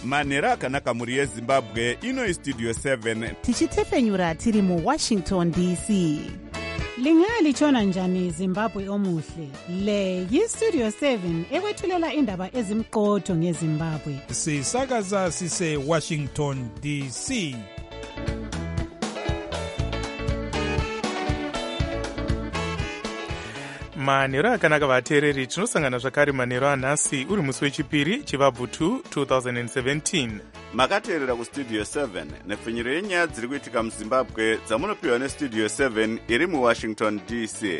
manhero akanaka mhuri yezimbabwe. Ino istudio 7 tichitefenyura tiri muWashington DC. Lingalitshona njani Zimbabwe omuhle? Le yistudio 7 ekwethulela indaba ezimqotho ngeZimbabwe. Sisakaza sise Washington DC. manhero akanaka vateereri, tinosangana zvakare manhero anhasi uri musi wechipiri chivabvu 2 2017. makateerera kustudio 7 nepfinyiro yenyaya dziri kuitika muzimbabwe dzamunopiwa nestudio 7 iri muWashington DC.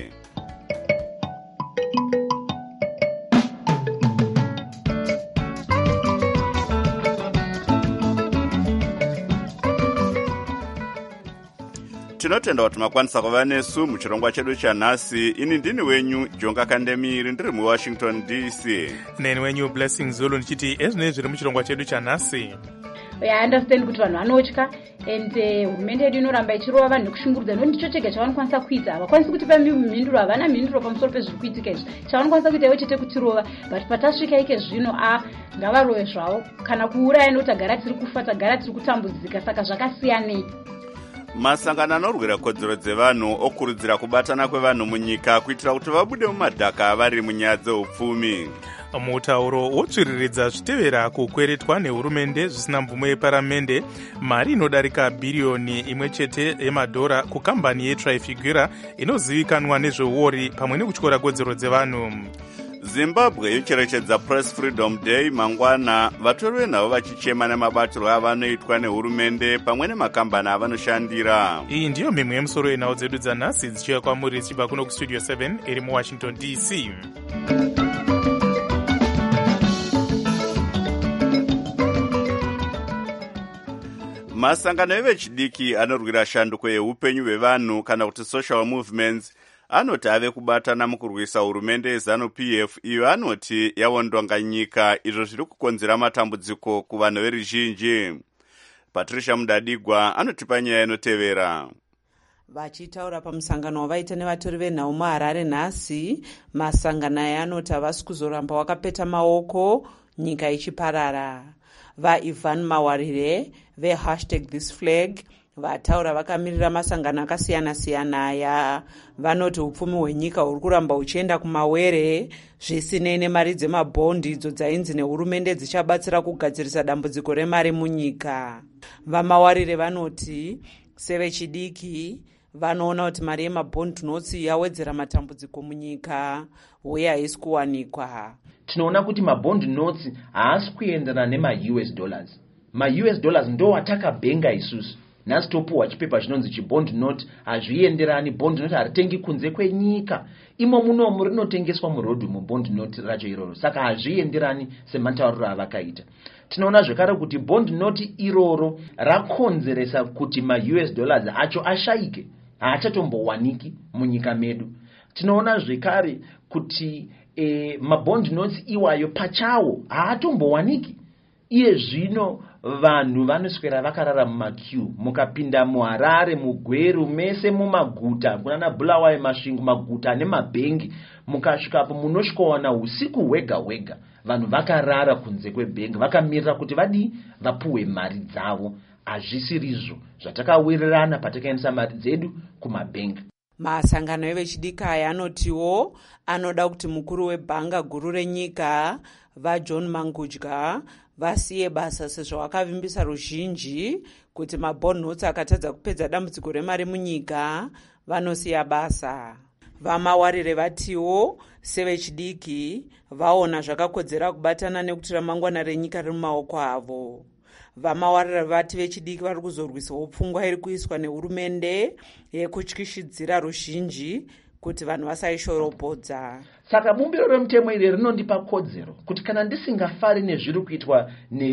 tinotenda kuti makwanisa kuva nesu muchirongwa chedu chanhasi. Ini ndini wenyu Jonga Kandemiri ndiri muWashington DC. Neni wenyu Blessing Zulu ndichiti ezvinei zviri muchirongwa chedu chanhasi. I understand kuti vanhu vanotya and hurumende yedu inoramba ichirova vanhu nekushungurudza. Nekuti ndicho chega chavanokwanisa kuita. Havakwanisi kutipa mhinduro, havana mhinduro pamusoro pezviri kuitika izvi. Chavanokwanisa kuita ivo chete kutirova, but patasvika ike zvino ngavarove zvavo. Kana kuuraya nekuti tagara tiri kufa, tagara tiri kutambudzika, saka zvakasiyanei. Masangano anorwira kodzero dzevanhu okurudzira kubatana kwevanhu munyika kuitira kuti vabude mumadhaka vari munyaya dzeupfumi. Mutauro wotsviriridza zvitevera kukweretwa nehurumende zvisina mvumo yeparamende mari inodarika bhiriyoni imwe chete yemadhora kukambani yeTrafigura inozivikanwa nezveuori pamwe nekutyora kodzero dzevanhu. Zimbabwe yocherechedza Press Freedom Day mangwana, vatori venhavo vachichema nemabatirwo avanoitwa nehurumende pamwe nemakambani avanoshandira. Iyi ndiyo mimwe yemusoro yenhau dzedu dzanhasi dzichiuya kwamuri dzichibva kuno kustudio 7 iri muWashington DC. Masangano evechidiki anorwira shanduko yeupenyu hwevanhu kana kuti social movements anoti ave kubatana mukurwisa hurumende yeZANU-PF iyo anoti yawondonga nyika, izvo zviri kukonzera matambudziko kuvanhu veruzhinji. Patricia Mudadigwa anotipa nyaya inotevera. Vachitaura pamusangano wavaita nevatori venhau muHarare nhasi, masangano aya anoti havasi kuzoramba wakapeta maoko nyika ichiparara. VaIvan Mawarire ve#ThisFlag vataura vakamirira masangano akasiyana-siyana aya vanoti upfumi hwenyika huri kuramba uchienda kumawere zvisinei nemari dzemabhondi idzo dzainzi nehurumende dzichabatsira kugadzirisa dambudziko remari munyika. VaMawarire vanoti sevechidiki vanoona kuti mari yemabhondi notsi yawedzera matambudziko munyika uye haisi kuwanikwa. Tinoona kuti mabhondi notes haasi kuenderana nema-US dollars. Ma-US dollars ndo atakabhenga isusu. Nhasi topuhwa chipepa chinonzi chibond note, hazvienderani. Bond note haritengi kunze kwenyika. Imo munomu rinotengeswa murodhi mubond note racho iroro. Saka hazvienderani sematauriro avakaita. Tinoona zvekare kuti bond note iroro rakonzeresa kuti ma-US dollars acho ashaike, haachatombowaniki munyika medu. Tinoona zvekare kuti mabond notes iwayo pachawo haatombowaniki. Iye zvino vanhu vanoswera vakarara mumaqueue, mukapinda muHarare, muGweru, mese mumaguta kunana Bulawayo, Masvingo, maguta nemabhengi, mukasvikapo munosvikawana usiku hwega hwega vanhu vakarara kunze kwebhengi vakamirira kuti vapuwe mari dzavo. Hazvisirizvo zvatakawirirana patakaendesa mari dzedu kumabhengi. Masangano evechidiki aya anotiwo anoda kuti mukuru webhanga guru renyika vaJohn Mangudya vasiye basa sezvo vakavimbisa ruzhinji kuti mabond notes akatadza kupedza dambudziko remari munyika vanosiya basa. VaMawarire vatiwo sevechidiki vaona zvakakodzera kubatana nekuti ramangwana renyika riri mumaoko avo. VaMawarire vati vechidiki vari kuzorwisawo pfungwa iri kuiswa nehurumende yekutyishidzira ruzhinji kuti vanhu vasaishoropodza. Saka bumbiro remutemo iri rinondipa kodzero kuti kana ndisingafari nezviri kuitwa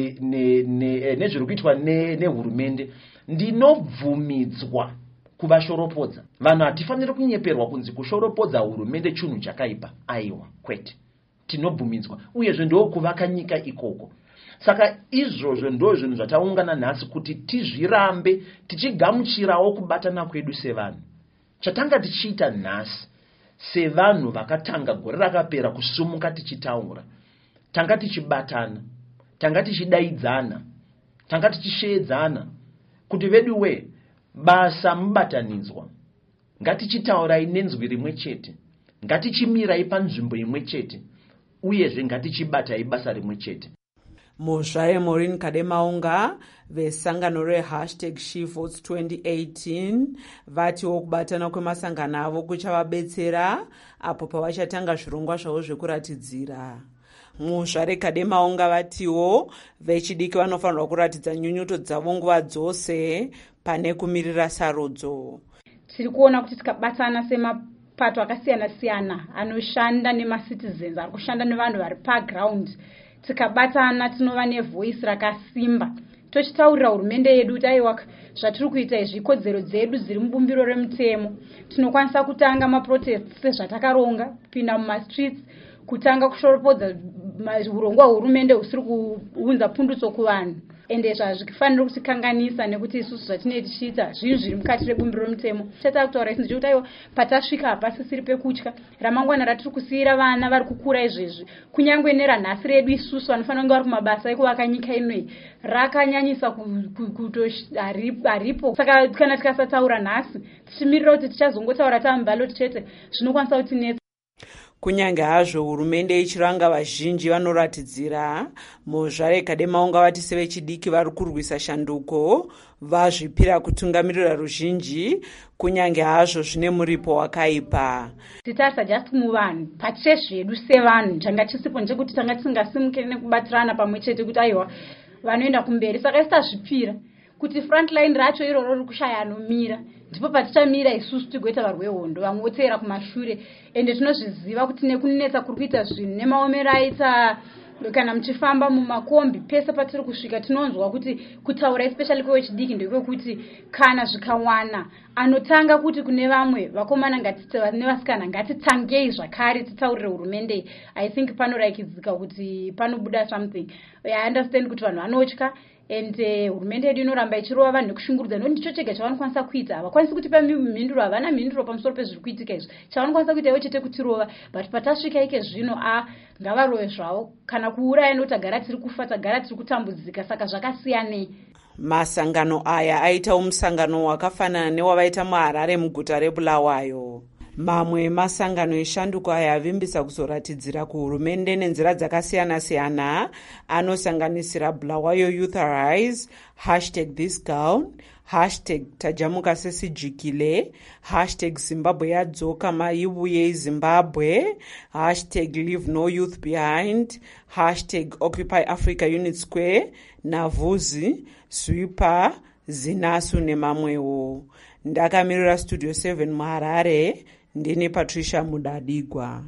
nezviri kuitwa nehurumende, ndinobvumidzwa kuvashoropodza. Vanhu hatifaniri kunyeperwa kunzi kushoropodza hurumende chinhu chakaipa. Aiwa, kwete. Tinobvumidzwa uyezve ndo kuvaka nyika ikoko. Saka izvozvo ndo zvinhu zvataungana nhasi kuti tizvirambe tichigamuchirawo kubatana kwedu sevanhu. Chatanga tichiita nhasi sevanhu vakatanga gore rakapera kusumuka tichitaura, tanga tichibatana, tanga tichidaidzana, tanga tichishedzana kuti veduwe basa mubatanidzwa, ngatichitaurai nenzwi rimwe chete, ngatichimirai panzvimbo imwe chete, uyezve ngatichibatai basa rimwe chete. Muzvare Maureen Kademaunga vesangano #SheVotes 2018 vatiwo kubatana kwemasangano avo kuchavabetsera apo pavachatanga zvirongwa zvavo zvekuratidzira. Muzvare Kademaunga vatiwo vechidiki vanofanirwa kuratidza nyunyuto dzavo nguva dzose pane kumirira sarudzo. Tiri kuona kuti tikabatana semapato akasiyana-siyana anoshanda nemacitizens, ari kushanda nevanhu vari paground, tikabatana tinova nevoice rakasimba, tochitaurira hurumende yedu kuti aiwa zvatiri kuita izvi ikodzero dzedu dziri mubumbiro remutemo. Tinokwanisa kutanga maprotests sezvatakaronga, kupinda mumastreets, kutanga kushoropodza urongwa hurumende husiri kuunza pundutso kuvanhu. Ende zvazvifanira kutikanganisa nekuti isusu zvatinenge tichiita zvinhu zviri mukati rebumbiro remutemo. Chatava kutaura izvi ndechekuti aiwa patasvika hapasisiri pekutya. Ramangwana ratiri kusiyira vana vari kukura izvezvi, kunyangwe neranhasi redu isusu vanofanira kunge vari kumabasa ekuvaka nyika inoi, rakanyanyisa haripo. Saka kana tikasataura nhasi tichimirira kuti tichazongotaura tambaloti chete, zvinokwanisa kutinetsa. Kunyange hazvo hurumende ichiranga vazhinji vanoratidzira, Muzvare Kademaunga vati sevechidiki vari kurwisa shanduko vazvipira kutungamirira ruzhinji kunyange hazvo zvine muripo wakaipa. Titarisa just muvanhu pache zvedu sevanhu changa chisipo ndechekuti tanga tisingasimuke nekubatirana pamwe chete kuti aiwa vanoenda kumberi. Saka isitazvipira kuti frontline racho iroro riri kushaya anomira, ndipo patichamira isusu tigoita varwe hondo, vamwe voteera kumashure. Ende tinozviziva kuti nekunetsa kuri kuita zvinhu nemaomero aita kana muchifamba mumakombi pese patiri kusvika tinonzwa kuti kutaura especially kwevechidiki ndekwekuti kana zvikawana anotanga kuti kune vamwe vakomana nevasikana ngatitangei zvakare titaurire hurumende. I think panoraikidzika kuti panobuda something. I understand kuti vanhu vanotya ende hurumende yedu inoramba ichirova vanhu nekushungurudza, nokuti ndicho chega chavanokwanisa kuita. Havakwanisi kutipa mhinduro, havana mhinduro pamusoro pezviri kuitika izvi. Chavanokwanisa kuita ivo chete kutirova, but patasvika ike zvino ngavarove zvavo, kana kuuraya nekuti tagara tiri kufa, tagara tiri kutambudzika, saka zvakasiyanei. Masangano aya aitawo musangano wakafanana newavaita muHarare muguta reBulawayo. Mamwe masangano eshanduko aya avimbisa kuzoratidzira kuhurumende nenzira dzakasiyana-siyana anosanganisira Bulawayo Youth Arise, #ThisGirl, #Tajamuka Sesijikile, #Zimbabwe Yadzoka Maibuye Zimbabwe, #Leave No Youth Behind, #Occupy Africa Unit Square, Navuzi, Swipa, Zinasu nemamwewo. Ndakamirira Studio 7 muHarare, ndine Patricia Mudadigwa.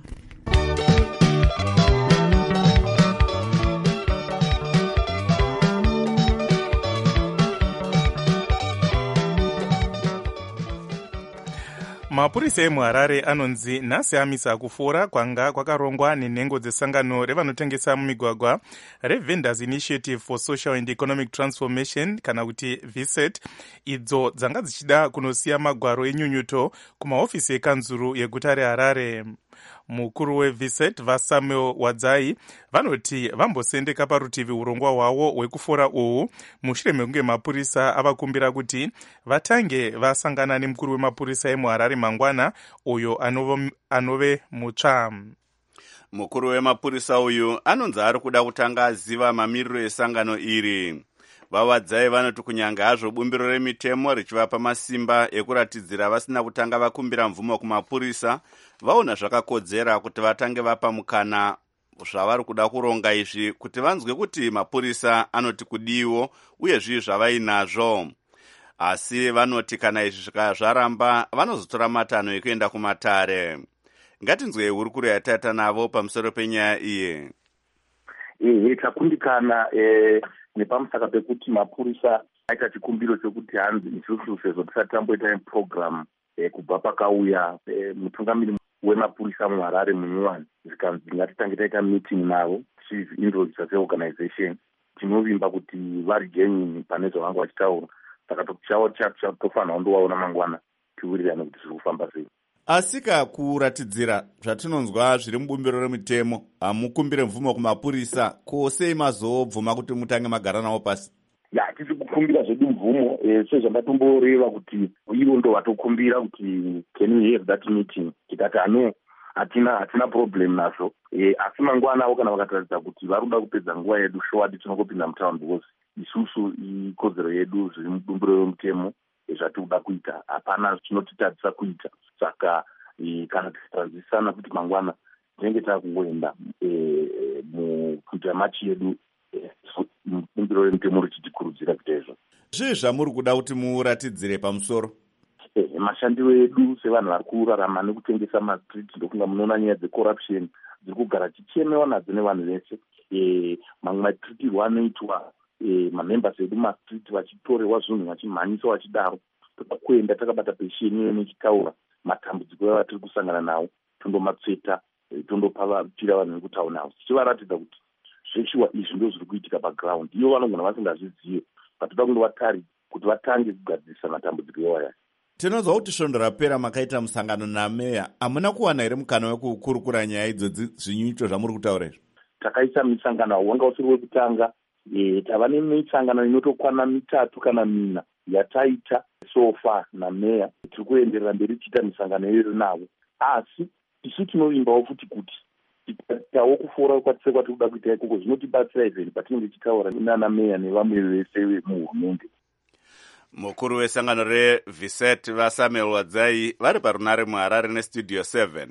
Mapurisa emuHarare anonzi nhasi amisa kufora kwanga kwakarongwa nenhengo dzesangano revanotengesa mumigwagwa reVendors Initiative for Social and Economic Transformation kana kuti VSET, idzo dzanga dzichida kunosiya magwaro enyunyuto kumahofisi ekanzuru yeguta reHarare. Mukuru weVSET vaSamuel Wadzai vanoti vambosendeka parutivi urongwa hwavo hwekufora uhu mushure mekunge mapurisa avakumbira kuti vatange vasangana nemukuru wemapurisa emuHarare mangwana uyo anove mutsva. Mukuru wemapurisa uyu anonzi ari kuda kutanga aziva mamiriro esangano iri. Vawadzai vanoti kunyange hazvo bumbiro remitemo richivapa masimba ekuratidzira vasina kutanga vakumbira mvumo kumapurisa, vaona zvakakodzera kuti vatange vapa mukana zvavari kuda kuronga izvi kuti vanzwe kuti mapurisa anoti kudiwo uye zvii zvavainazvo. Asi vanoti kana izvi zvaramba vanozotora matanho ekuenda kumatare. Ngatinzwe hurukuro yatata navo pamusoro penyaya iyi. Takundikana nepamusaka pekuti mapurisa aita chikumbiro chekuti hanzi isusu sezvo tisati tamboita program kubva pakauya mutungamiri wemapurisa muHarare munyuwani, zvikanzi ngatitange taita meeting navo tichizviintroducer seorganization, tinovimba kuti vari genuine pane zvavanga vachitaura. Saka tofanira kundovaona mangwana tiwirirane kuti zviri kufamba sei. asika kuratidzira zvatinonzwa zviri mubumbiro remitemo hamukumbire mvumo kumapurisa, ko sei mazobvuma kuti mutange magara nawo pasi? Hatisi kukumbira zvedu mvumo sezvamatomboreva kuti ivo ndo vatokumbira kuti can we have that meeting, tikati hatina problem nazvo. Asi mangwana avo kana vakataridza kuti varuda kupedza nguva yedu showadi tinongopinda mutaundi because isusu ikodzero yedu zviri mubumbiro remutemo zvatikuda kuita, hapana chinotitadzisa kuita. Saka kana tichitanzisana kuti mangwana tinenge takungoenda kuita machi yedu mubumbiro remutemo richitikurudzira kuita izvo. Zvii zvamuri kuda kuti muratidzire pamusoro? Mashandiro edu sevanhu vari kurarama nekutengesa mastriti ndokunga munoona nyaya dzecorruption dziri kugara chichemewa nadzo nevanhu vese. Mamwe maitritirwo anoitwa mamembers edu mastriti vachitorewa zvinhu vachimhanyisa vachidaro. Toda takabata pesheni iyo nechitaura matambudziko avatiri kusangana nawo, tondomatsveta, tondopa vachira vanhu vekutaura navo, tichivaratidza kuti zveshuwa izvi ndo zviri kuitika paground. Ivo vanogona vasingazvizive, vatoda kundovatari kuti vatange kugadzirisa matambudziko iwaya. Tinonzwa kuti svondo rapera makaita musangano nameya, hamuna kuwana here mukana wekukurukura nyaya idzodzi zvinyunyuto zvamuri kutaura izvo? Takaisa misangano wanga usiri wekutanga, tava nemisangano inotokwana 3 kana 4 yataita sofa nameya. Tiri kuenderera mberi tichiita misangano iyoyo navo, asi isu tinovimbawo futi kuti tikaitawo kufora kwatise kwatiri kuda kuita ikoko zvinotibatsira even patinenge tichitaura nana meya nevamwe vese muhurumende. Mukuru wesangano reViset vaSamuel Wadzai vari parunare muHarare neStudio 7.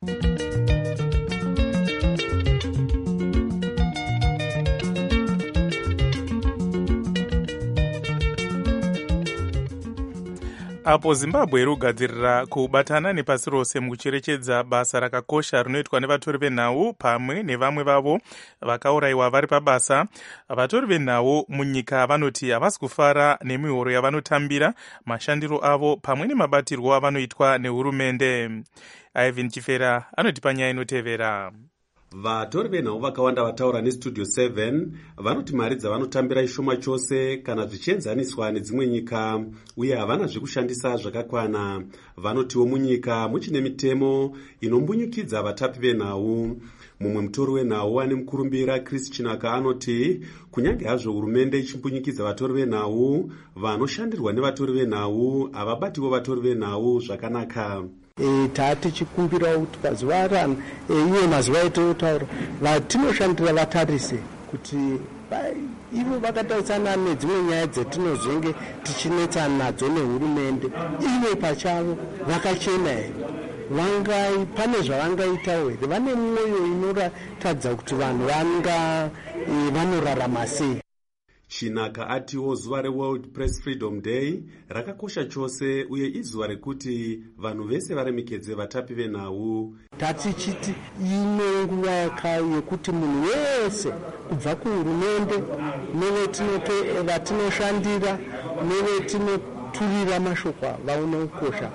Apo Zimbabwe iri kugadzirira kubatana nepasi rose mukucherechedza basa rakakosha rinoitwa nevatori venhau pamwe nevamwe vavo vakaurayiwa vari pabasa. Vatori venhau munyika vanoti havasi kufara nemihoro yavanotambira, mashandiro avo pamwe nemabatirwo avanoitwa nehurumende. Ivan Chifera anotipa nyaya inotevera. Vatori venhau vakawanda vataura neStudio 7 vanoti mari dzavanotambira ishoma chose kana zvichienzaniswa nedzimwe nyika, uye havana zvekushandisa zvakakwana. Vanotiwo munyika muchine mitemo inombunyukidza vatapi venhau. Mumwe mutori wenhau ane mukurumbira Chris Chinaka anoti kunyange hazvo hurumende ichimbunyukidza vatori venhau, vanoshandirwa nevatori venhau havabatiwo vatori venhau zvakanaka. Tati chikumbira kuti pazuva rano iwe mazuva etotaura vatinoshandira vatarise kuti ivo vakatautsana nedzimwe nyaya dzetinozvenge tichinetsana nadzo nehurumende, ivo pachavo vakachena here, pane zvavangaitawo here, vane mwoyo inoratadza kuti vanhu vanorarama sei. Chinaka atiwo zuva reWorld Press Freedom Day rakakosha chose, uye izuva rekuti vanhu vese varemekedze vatapi venhau. Tatichiti ino nguva yekuti munhu wese kubva kuhurumende nevatinoshandira nevetinoturira mashoko vaone ukosha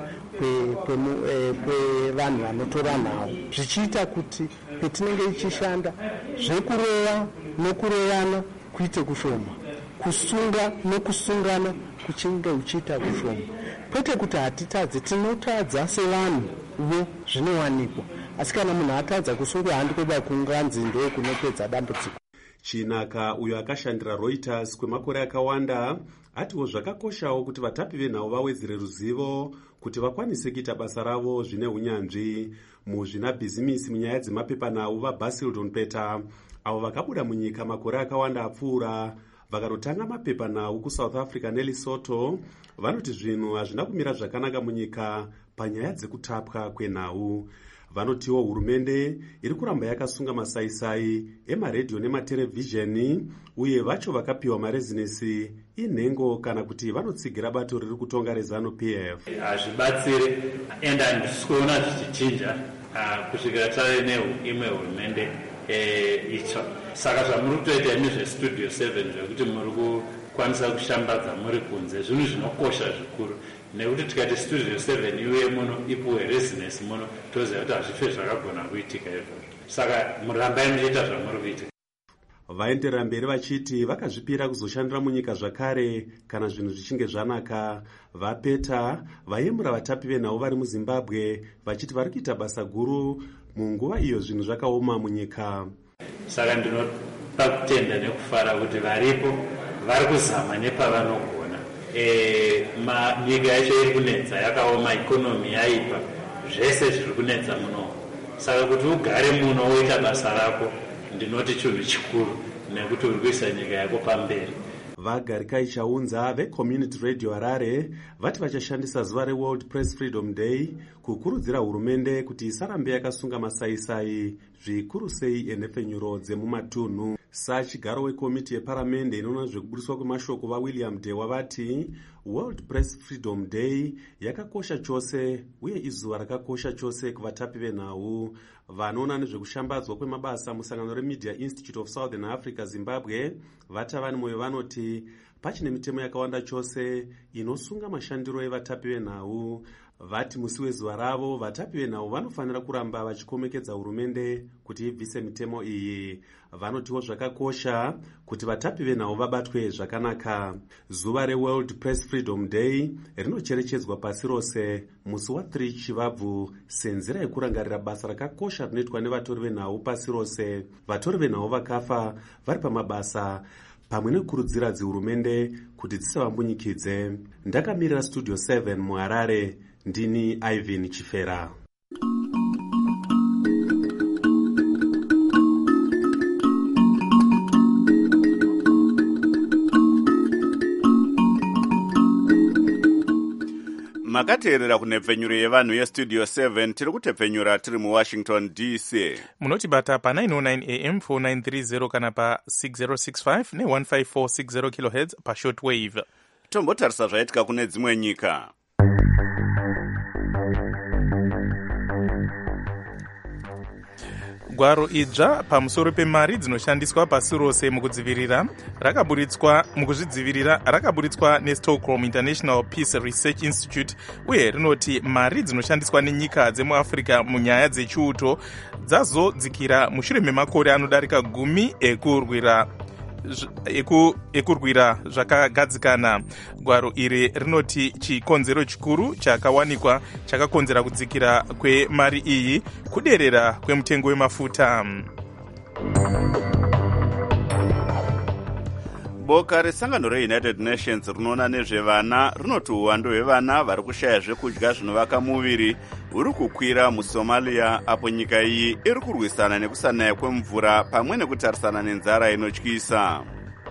kwevanhu vanotora nhau, zvichiita kuti petinenge ichishanda zvekurova nokurovana kuite kushoma, kusunga nokusungana kuchinge uchiita kushoma. Kwete kuti hatitadze, tinotadza sevanhu vo zvinowanikwa, asi kana munhu atadza kusunga handi kweda kunganzi ndo kunopedza dambudziko. Chinaka uyo akashandira Reuters kwemakore akawanda atiwo zvakakoshawo kuti vatapi venhau vawedzere ruzivo kuti vakwanise kuita basa ravo zvine unyanzvi. Muzvina bhizimisi munyaya dzemapepanhau vaBasildon Peter avo vakabuda munyika makore akawanda apfuura vakatotanga mapepanhau kuSouth Africa neLesotho vanoti zvinhu hazvina kumira zvakanaka munyika panyaya dzekutapwa kwenhau. Vanotiwo hurumende iri kuramba yakasunga masaisai emaredhiyo nematerevhizheni, uye vacho vakapiwa marezinesi inhengo kana kuti vanotsigira bato riri kutonga reZANU-PF. Hazvibatsire ende handisi kuona zvichichinja kusvikira tave neimwe hurumende itsva. Saka zvamuri kutoita imi zveStudio 7 zvekuti muri kukwanisa kushambadza muri kunze zvinhu zvinokosha zvikuru, nekuti tikati Studio 7 iwe muno ipuwe rezinesi muno toziva kuti hazvife zvakagona kuitika izvozvo. Saka murambai muchiita zvamuri kuita. Vaenderera mberi vachiti vakazvipira kuzoshandira munyika zvakare kana zvinhu zvichinge zvanaka. Vapeta vayemura vatapi venhau vari muZimbabwe vachiti vari kuita basa guru munguva iyo zvinhu zvakaoma munyika. Saka ndinopa kutenda nekufara kuti varipo vari kuzama nepavanogona. Nyika yacho iri kunetsa, yakaoma, ikonomi yaipa, zvese zviri kunetsa muno. Saka kuti ugare muno woita basa rako ndinoti chinhu chikuru nekuti uri kuisa nyika yako pamberi. Vagarikai Chaunza veCommunity Radio Harare vati vachashandisa zuva reWorld Press Freedom Day kukurudzira hurumende kuti isarambe yakasunga masaisai zvikuru sei enhefenyuro dzemumatunhu. Sachigaro wekomiti yeparamende inoona zvekubudiswa kwemashoko vaWilliam Dewa vati World Press Freedom Day yakakosha chose uye izuva rakakosha chose kuvatapi venhau. Vanoona nezvekushambadzwa kwemabasa musangano reMedia Institute of Southern Africa Zimbabwe vata vane moyo vanoti pachine mitemo yakawanda chose inosunga mashandiro evatapi venhau. Vati musi wezuva ravo vatapi venhau vanofanira kuramba vachikomekedza hurumende kuti ibvise mitemo iyi. Vanotiwo zvakakosha kuti vatapi venhau vabatwe zvakanaka. Zuva reWorld Press Freedom Day rinocherechedzwa pasi rose musi wa3 Chivabvu senzira yekurangarira basa rakakosha rinoitwa nevatori venhau pasi rose. Vatori venhau vakafa vari pamabasa pamwe nekukurudzira dzihurumende kuti dzisavambunyikidze. Ndakamirira Studio 7 muHarare, ndini Ivan Chifera. makateerera kunhepfenyuro yevanhu yestudio 7 tiri kutepfenyura tiri muWashington DC. munotibata pa909 am 4930 kana pa6065 ne15460 kHz pashortwave. Tombotarisa zvaitika kune dzimwe nyika. Gwaro idzva pamusoro pemari dzinoshandiswa pasi rose mukuzvidzivirira rakaburitswa neStockholm International Peace Research Institute uye rinoti mari dzinoshandiswa nenyika dzemuAfrica munyaya dzechiuto dzazodzikira mushure memakore anodarika 10 ekurwira zvakagadzikana. Gwaro iri rinoti chikonzero chikuru chakawanikwa chakakonzera kudzikira kwemari iyi kuderera kwemutengo wemafuta. Boka resangano reUnited Nations rinoona nezvevana rinoti uwandu hwevana vari kushaya zvekudya zvinovaka muviri huri kukwira muSomalia, apo nyika iyi iri kurwisana nekusanaya kwemvura pamwe nekutarisana nenzara inotyisa.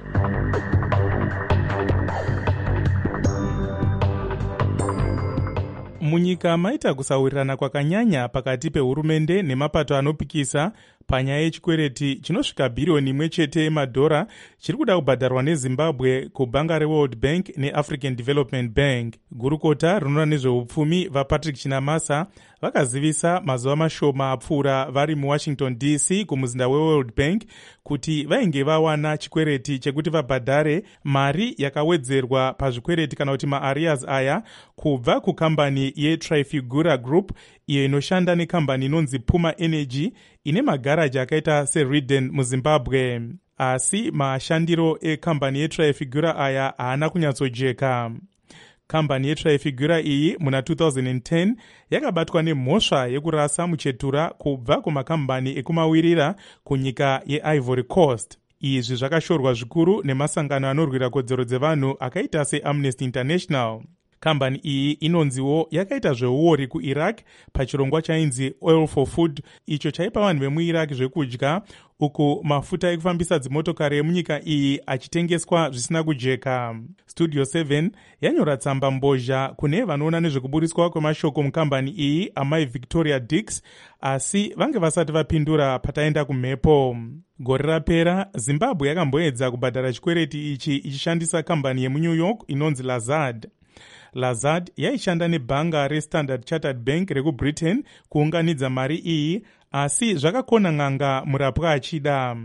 Munyika maita kusawirirana kwakanyanya pakati pehurumende nemapato anopikisa panyaya yechikwereti chinosvika bhiriyoni 1 yemadhora chiri kuda kubhadharwa neZimbabwe kubhanga reWorld Bank neAfrican Development Bank. Gurukota rinoona nezveupfumi vaPatrick Chinamasa vakazivisa mazuva mashoma apfuura vari muWashington DC kumuzinda weWorld Bank kuti vainge vawana chikwereti chekuti vabhadhare mari yakawedzerwa pazvikwereti kana kuti maarias aya kubva kukambani yeTrifigura Group iyo inoshanda nekambani inonzi Puma Energy ine magaraji akaita seRiden muZimbabwe. Asi mashandiro ekambani yeTrifigura aya haana kunyatsojeka. Kambani yeTrifigura iyi muna 2010 yakabatwa nemhosva yekurasa muchetura kubva kumakambani ekumawirira kunyika yeIvory Coast. Izvi zvakashorwa zvikuru nemasangano anorwira kodzero dzevanhu akaita seAmnesty International. Kambani iyi inonziwo yakaita zveuori kuIraq pachirongwa chainzi Oil for Food icho chaipa vanhu vemuIraq zvekudya uku mafuta ekufambisa dzimotokari emunyika iyi achitengeswa zvisina kujeka. Studio 7 yanyora tsamba mbozha kune vanoona nezvekuburiswa kwemashoko mukambani iyi amai Victoria Dix, asi vange vasati vapindura pataenda kumhepo. Gore rapera Zimbabwe yakamboedza kubhadhara chikwereti ichi ichishandisa kambani yemuNew York inonzi Lazard. Lazard yaishanda nebhanga reStandard Chartered Bank rekuBritain kuunganidza mari iyi, asi zvakakona n'anga murapwa achida.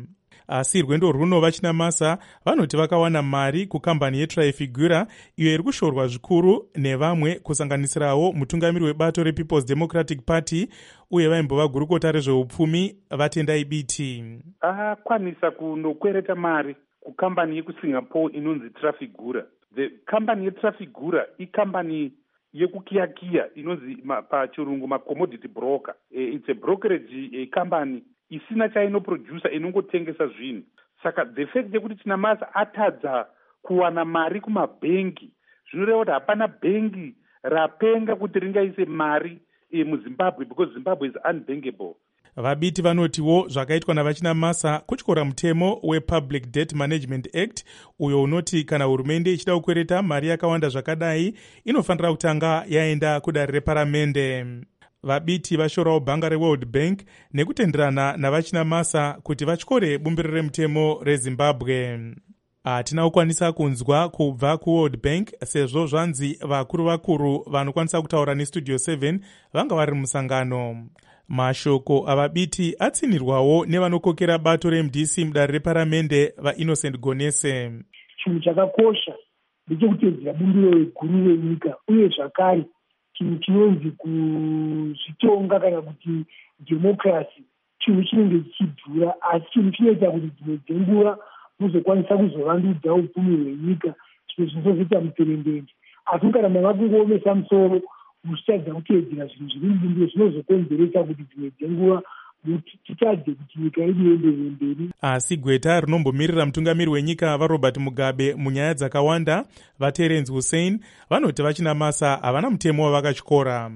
asi rwendo runova Chinamasa vanoti vakawana mari kukambani yeTrafigura iyo iri kushorwa zvikuru nevamwe kusanganisirawo mutungamiri webato rePeople's Democratic Party uye vaimbova gurukota rezveupfumi vaTendai Biti. Akwanisa kunokwereta mari kukambani yekusingapore inonzi Trafigura. The company yeTrafigura ikambani yekukiyakiya inonzi pachirungu macommodity broker. It's a brokerage company isina chainoproducer inongotengesa zvinhu. Saka the fact yekuti Chinamasa atadza kuwana mari kumabhengi zvinoreva kuti hapana bhengi rapenga kuti ringaise mari muZimbabwe because Zimbabwe is unbankable. Vabiti vanotiwo zvakaitwa navaChinamasa kutyora mutemo wePublic Debt Management Act uyo unoti kana hurumende ichida kukwereta mari yakawanda zvakadai inofanira kutanga yaenda kudare reparamende. Vabiti vashorawo bhanga reWorld Bank nekutenderana navaChinamasa kuti vatyore bumbiro remutemo reZimbabwe. Hatina kukwanisa kunzwa kubva kuWorld Bank sezvo zvanzi vakuru vanokwanisa kutaura neStudio 7 vanga vari musangano. Mashoko avabiti atsinirwawo nevanokokera bato reMDC mudare reparamende vaInnocent Gonese. Chinhu chakakosha ndechekutedzera bumbiro guru renyika uye zvakare chinhu chinonzi kuzvitonga kana kuti democracy chinhu chinenge chichidhura asi chinhu chinoita kuti dzimwe dzenguva muzokwanisa kuzovandudza upfumi hwenyika zvimwe zvinozoita muperembende asi kana mava kungoomesa musoro muchitadza kuteedzera zvinhu zviri mubumbiro zvinozokonzeresa kuti dzimwe dzenguva titadze kuti nyika yedu ienderere mberi. Asi gweta rinombomirira mutungamiri wenyika vaRobert Mugabe munyaya dzakawanda vaTerence Hussein vanoti vaChinamasa havana mutemo wavakatyora.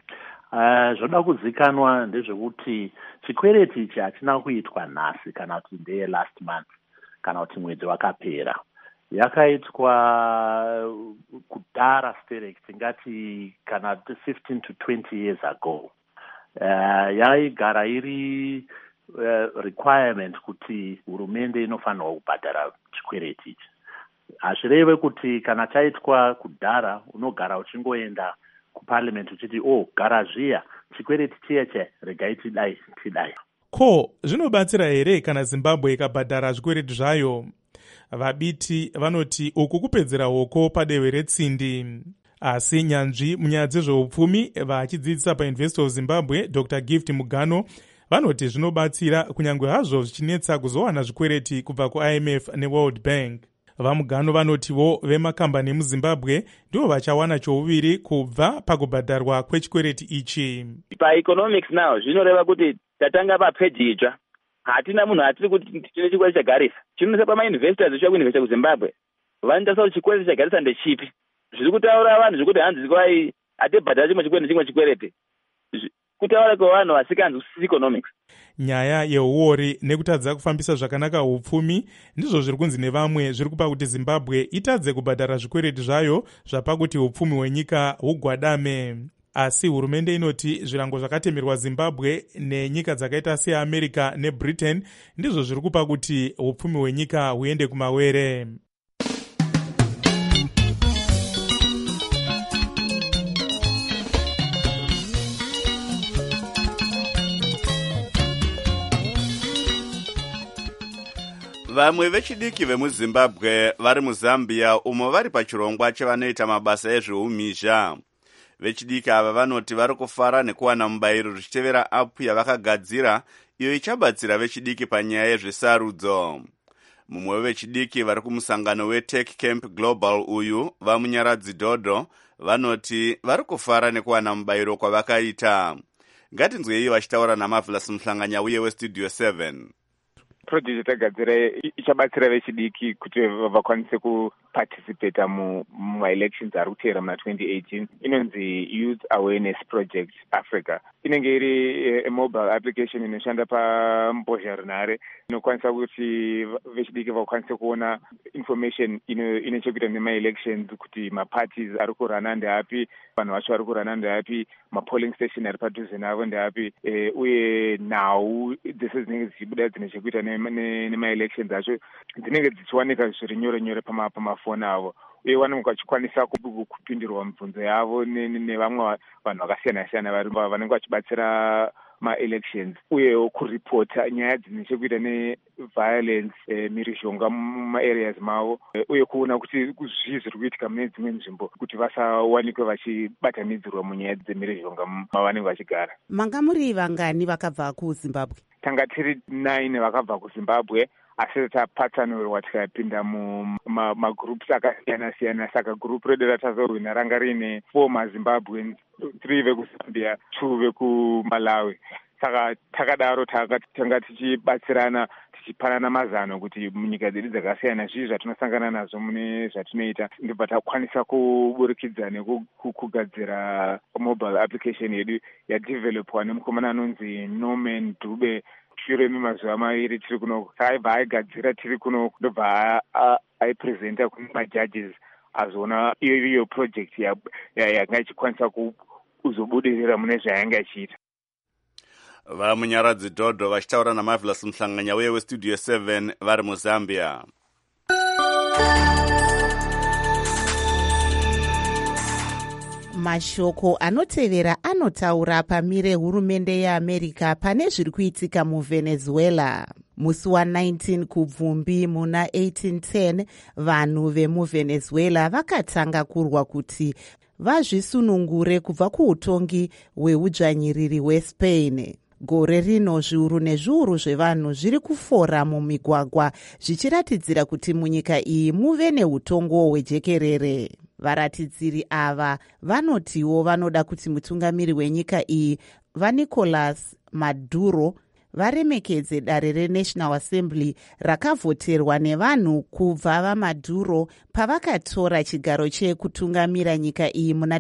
Zvoda kuzikanwa ndezvekuti chikwereti ichi hachina kuitwa nhasi kana kuti ndeye last month kana kuti mwedzi wakapera. Yakaitwa kudhara sterek tingati kana 15 to 20 years ago. Yaigara iri requirement kuti hurumende inofanirwa kubhadhara chikwereti ichi. Hazvireve kuti kana chaitwa kudhara unogara uchingoenda kuparliament uchiti gara zviya chikwereti chiyeche regai tidai. Ko zvinobatsira here kana Zimbabwe ikabhadhara zvikwereti zvayo? Vabiti vanoti uku kupedzera hoko padehwe retsindi. Asi nyanzvi munyaya dzezveupfumi vachidzidzisa paUniversity of Zimbabwe Dr. Gift Mugano vanoti zvinobatsira kunyange hazvo zvichinetsa kuzowana zvikwereti kubva kuIMF neWorld Bank. VaMugano vanotiwo vemakambani emuZimbabwe ndivo vachawana chouviri kubva pakubhadharwa kwechikwereti ichi. PaEconomics now zvinoreva kuti tatanga papeji itsva. Hatina munhu atiri kuti tine chikwereti chagarisa. Chinonesa pamainvestors zvichwa kuinvesta kuZimbabwe. Vanotarisa kuti chikwereti chagarisa ndechipi. Zviri kutaura vanhu zvekuti hanzi kwai atibhadhara chimwe chikwereti. Kutaura kwevanhu vasikanzwisisi economics. Nyaya yeuori nekutadza kufambisa zvakanaka upfumi ndizvo zviri kunzi nevamwe zviri kupa kuti Zimbabwe itadze kubhadhara zvikwereti zvayo zvapakuti upfumi hwenyika hugwadame. Asi hurumende inoti zvirango zvakatemerwa Zimbabwe nenyika dzakaita seAmerica neBritain ndizvo zviri kupa kuti upfumi hwenyika huende kumawere. Vamwe vechidiki vemuZimbabwe vari muZambia umo vari pachirongwa chavanoita mabasa ezveumhizha. Vechidiki ava vanoti vari kufara nekuwana mubayiro zvichitevera apu yavakagadzira iyo ichabatsira vechidiki panyaya yezvesarudzo. Mumwe wevechidiki vari kumusangano weTech Camp Global uyu vamunyaradzi Dodo vanoti vari kufara nekuwana mubayiro kwavakaita. Ngatinzwei vachitaura naMarvelous Muhlanganya uye weStudio 7. Project yatagadzira ichabatsira vechidiki kuti vakwanise kuparticipate muelections ari kuteera muna 2018 inonzi Youth Awareness Project Africa. Inenge iri mobile application inoshanda pambozhanhare inokwanisa kuti vechidiki vakwanise kuona information ine chekuita nemaelections kuti maparties ari kurana ndeapi, vanhu vacho vari kurana ndeapi, mapolling station ari padhuze navo ndeapi, uye nhau dzese dzinenge dzichibuda dzine chekuita nemaelections acho dzinenge dzichiwanika zviri nyore pamafoni avo, uye vanenge vachikwanisa kupindirwa mibvunzo yavo nevamwe vanhu vakasiyana-siyana vanenge vachibatsira ma-elections uyewo kuripota nyaya dzine chekuita neviolence mhirizhonga muma-areas mavo uye kuona kuti zvii zviri kuitika mune dzimwe nzvimbo kuti vasawanikwe vachibatanidzirwa munyaya dzemhirizhonga mavanenge vachigara. Manga muri vangani vakabva kuZimbabwe? Tanga tiri 9 vakabva kuZimbabwe, asi tapatsanurwa tikapinda mumagroups akasiyana-siyana. Saka group redu ratazorwina ranga riine 4 maZimbabweans, 3 vekuZambia, 2 vekuMalawi. Saka takadaro tanga tichibatsirana tichipanana mazano kuti munyika dzedu dzakasiyana zvii zvatinosangana nazvo mune zvatinoita, ndibva takwanisa kuburikidza nekugadzira mobile application yedu yadevelopwa nemukomana anonzi Norman Dube. Shure memazuva maviri tiri kuno, saibva aigadzira tiri kuno, ndobva aipresenta kune majudges azoona iyo project yanga ichikwanisa kuzobudirira mune zvayanga ichiita. Vamunyaradzi Dhodho vachitaura naMarvelous Mhlanganya uye weStudio 7 vari muZambia. Mashoko anotevera anotaura pamire hurumende yeAmerica pane zviri kuitika muVenezuela. Musi wa19 kubvumbi muna 1810 vanhu vemuVenezuela vakatanga kurwa kuti vazvisunungure kubva kuutongi hweudzvanyiriri hweSpain. Gore rino zviuru nezviuru zvevanhu zviri kufora mumigwagwa zvichiratidzira kuti munyika iyi muve neutongo hwejekerere. Varatidziri ava vanotiwo vanoda kuti mutungamiri wenyika iyi vaNicolas Maduro varemekedze dare reNational Assembly rakavhoterwa nevanhu kubva vaMaduro pavakatora chigaro chekutungamira nyika iyi muna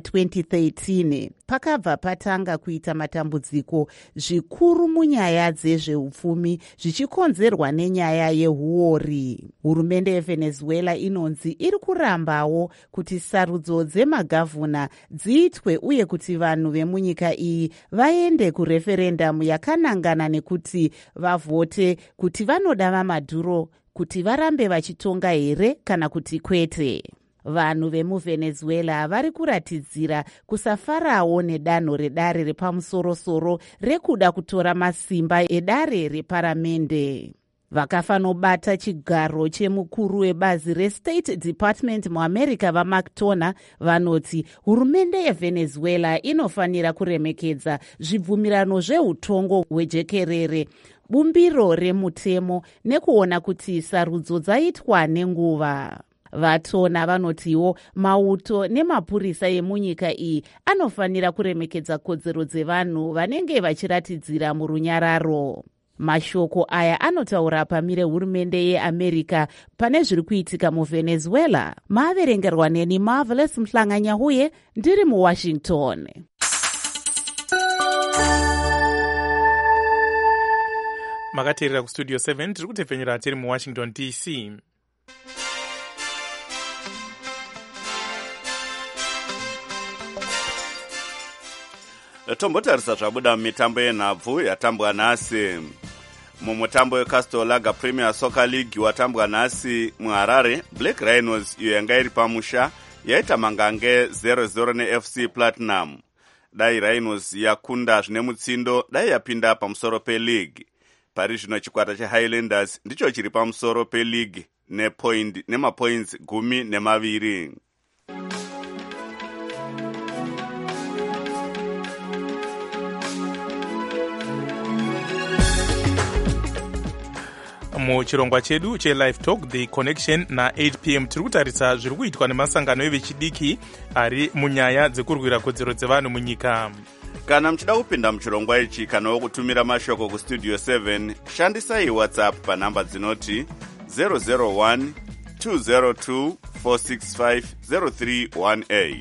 2013. Pakabva patanga kuita matambudziko zvikuru munyaya dzezveupfumi zvichikonzerwa nenyaya yehuori. Hurumende yeVenezuela inonzi iri kurambawo kuti sarudzo dzemagavhuna dziitwe uye kuti vanhu vemunyika iyi vaende kureferendamu yakanangana nekuti vavhote kuti vanoda vaMaduro kuti varambe vachitonga here kana kuti kwete. Vanhu vemuVenezuela vari kuratidzira kusafarawo nedanho redare repamusoro-soro rekuda kutora masimba edare reparamende. Vakafanobata chigaro chemukuru webazi reState Department muAmerica vaMcDonough vanoti hurumende yeVenezuela inofanira kuremekedza zvibvumirano zveutongo hwejekerere, bumbiro remutemo nekuona kuti sarudzo dzaitwa nenguva. Vatona vanotiwo mauto nemapurisa emunyika iyi anofanira kuremekedza kodzero dzevanhu vanenge vachiratidzira murunyararo. Mashoko aya anotaura pamire hurumende yeAmerica pane zviri kuitika muVenezuela. Maaverengerwa neni Marvelous Mhlanganya uye ndiri muWashington. Makateerera kuStudio 7 tiri kutepfenyura tiri muWashington DC. Tombotarisa zvabuda mumitambo yenhabvu yatambwa nhasi. Mumutambo weCastle Lager Premier Soccer League watambwa nhasi muHarare, Black Rhinos iyo yanga iri pamusha yaita mangange 0-0 neFC Platinum. Dai Rhinos yakunda zvine mutsindo dai yapinda pamusoro peleague. Pari zvino chikwata cheHighlanders ndicho chiri pamusoro peleague nemapoints 12. Muchirongwa chedu cheLive Talk The Connection na8 p.m. tiri kutarisa zviri kuitwa nemasangano evechidiki ari munyaya dzekurwira kodzero dzevanhu munyika. Kana muchida kupinda muchirongwa ichi kana kutumira mashoko kuStudio 7, shandisai WhatsApp panhamba dzinoti 001 202 465 0318.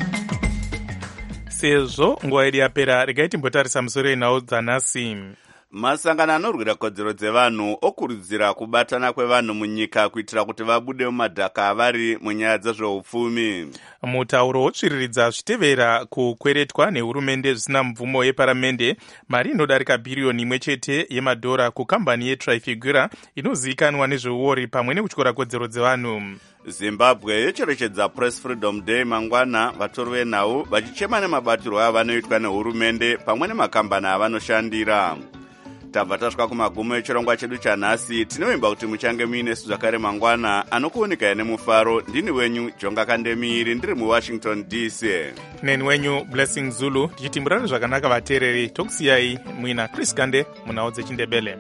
Sezvo nguva yedu yapera, regai timbotarisa musoro yenhau dzanhasi. masangano anorwira kodzero dzevanhu okurudzira kubatana kwevanhu munyika kuitira kuti vabude mumadhaka avari munyaya dzezveupfumi. Mutauro wotsviriridza zvitevera kukweretwa nehurumende zvisina mvumo yeparamende mari inodarika bhiriyoni imwe chete yemadhora kukambani yeTrafigura inozivikanwa nezveuori pamwe nekutyora kodzero dzevanhu. Zimbabwe yocherechedza Press Freedom Day mangwana, vatori venhau vachichema nemabatirwo avanoitwa nehurumende pamwe nemakambani avanoshandira. Tabva tasvika kumagumo echirongwa chedu chanhasi. Tinovimba kuti muchange muinesu zvakare mangwana. Anokuoneka nemufaro ndini wenyu Jonga Kandemiri ndiri muWashington DC. Neni wenyu Blessing Zulu tichiti murare zvakanaka vateereri. Tokusiyai muina Chris Kande munhau dzechindebele.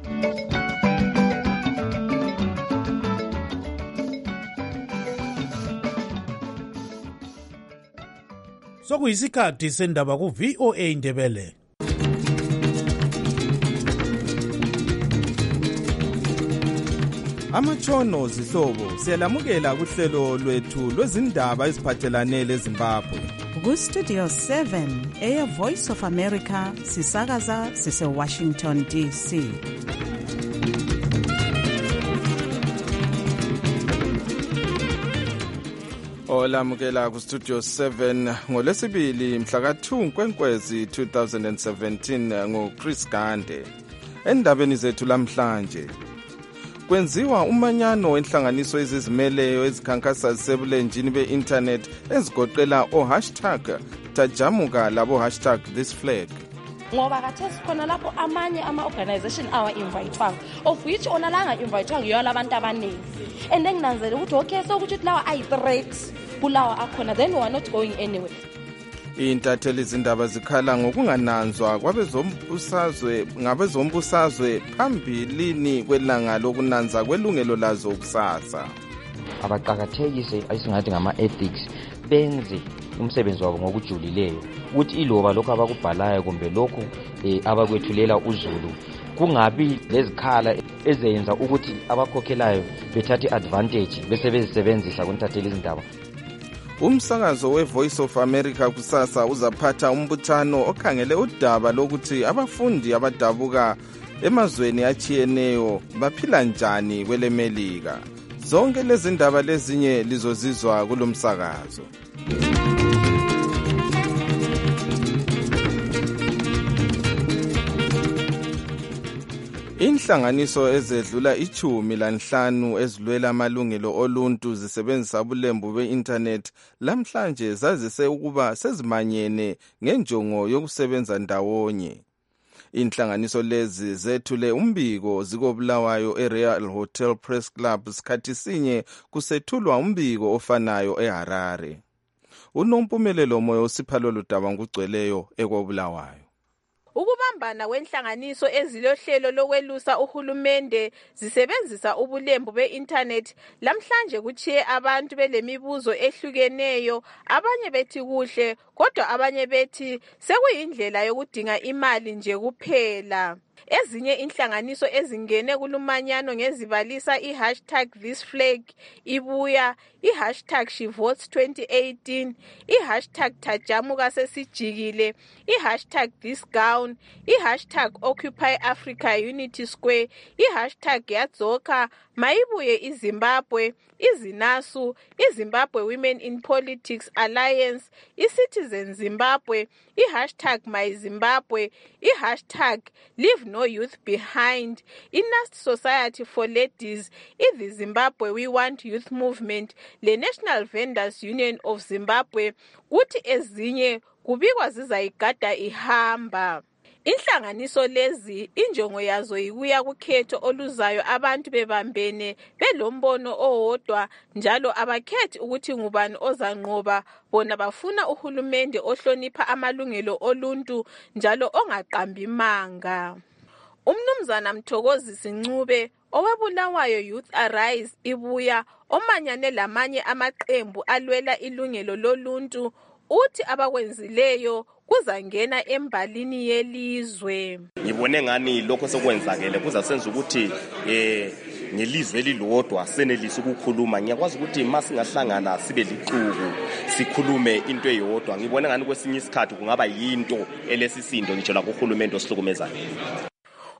Sokuyisikhathi sendaba ku-VOA Indebele. Amatshono zihlobo siyalamukela kuhlelo lwethu lwezindaba eziphathelane leZimbabwe. Ku-Studio 7 Air Voice of America sisakaza sise-Washington DC. Olamukela ku-Studio 7 ngolwesibili mhla ka-2 Nkwenkwezi 2017 ngoChris Gande. Endabeni zethu lamhlanje kwenziwa umanyano wenhlanganiso ezizimeleyo ezikhankasa zisebulenjini be-internet ezigoqela #tajamuka labo #thisflag. Ngoba kathesi khona lapho amanye ama-organization awa-invayithwanga of which ona la anga-invayithwanga yiyo labantu abaningi and enginanzele ukuthi okay sokuthi lawa ayi-threat kulawa akhona then we are not going anywhere. Intatheli izindaba zikhala ngokungananzwa ngabezombusazwe phambilini kwelanga lokunanza kwelungelo lazo kusasa. Abaqakathekise ayisingathi ngama-ethics benze umsebenzi wabo ngokujulileyo ukuthi iloba lokho abakubhalayo kumbe lokho abakwethulela uzulu kungabi lezikhala ezenza ukuthi abakhokhelayo bethathe advantage bese bezisebenzisa kuntatheli izindaba. Umsakazo we-Voice of America kusasa uzaphatha umbuthano okhangele udaba lokuthi abafundi abadabuka emazweni achiyeneyo baphila njani kwele Melika. Zonke lezi ndaba lezinye lizozizwa kulomsakazo. Inhlanganiso ezedlula 15 ezilwela amalungelo oluntu zisebenzisa ubulembu be-internet lamhlanje zazise ukuba sezimanyene ngenjongo yokusebenza ndawonye. Inhlanganiso lezi zethule umbiko zikobulawayo eRoyal Hotel Press Club sikhathi sinye kusethulwa umbiko ofanayo eHarare. Unompumelelo moyo usiphalolo daba ngugcweleyo ekobulawayo. Ukubambana kwenhlanganiso ezilohlelo lokwelusa uhulumende zisebenzisa ubulembu be-internet lamhlanje kuchiye abantu belemibuzo ehlukeneyo, abanye bethi kuhle kodwa abanye bethi sekuyindlela yokudinga imali nje kuphela. Ezinye inhlanganiso ezingene kulumanyano ngezibalisa #thisflag ibuya, #shevotes2018, #tajamuka sesijikile, #thisgown, #occupy Africa Unity Square, #yadzoka, mayibuye iZimbabwe, izinasu, iZimbabwe Women in Politics Alliance, iCitizen Zimbabwe, #myZimbabwe, #Leave No Youth Behind, iNast Society for Ladies, the Zimbabwe We Want Youth Movement, le National Vendors Union of Zimbabwe, kuthi ezinye kubikwa zizayigada ihamba. Inhlanganiso lezi injongo yazo yikuya kukhetho oluzayo abantu bebambene belombono owodwa njalo abakhethi ukuthi ngubani ozanqoba, bona bafuna uhulumende ohlonipha amalungelo oluntu njalo ongaqambi manga. Umnumzana Mthokozisi Ncube owebulawayo Youth Arise ibuya omanyane lamanye amaqembu alwela ilungelo loluntu uthi abakwenzileyo kuzangena embalini yelizwe. Ngibone ngani lokho sokwenzakele kuzasenza ukuthi ngelizwe elilodwa senelisa ukukhuluma. Ngiyakwazi ukuthi masingahlangana sibe liqhubu sikhulume into eyodwa. Ngibone ngani kwesinye isikhathi kungaba yinto elesisindo ngitsho la kuhulumende osihlukumezayo.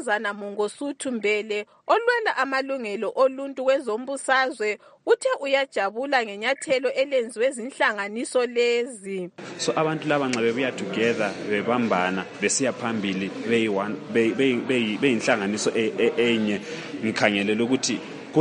umnumzana Mongosuthu Mbele olwela amalungelo oluntu kwezombusazwe uthe uyajabula ngenyathelo elenziwe zinhlanganiso lezi. So abantu laba nxa bebuya together bebambana besiya phambili beyinhlanganiso enye ngikhangelela ukuthi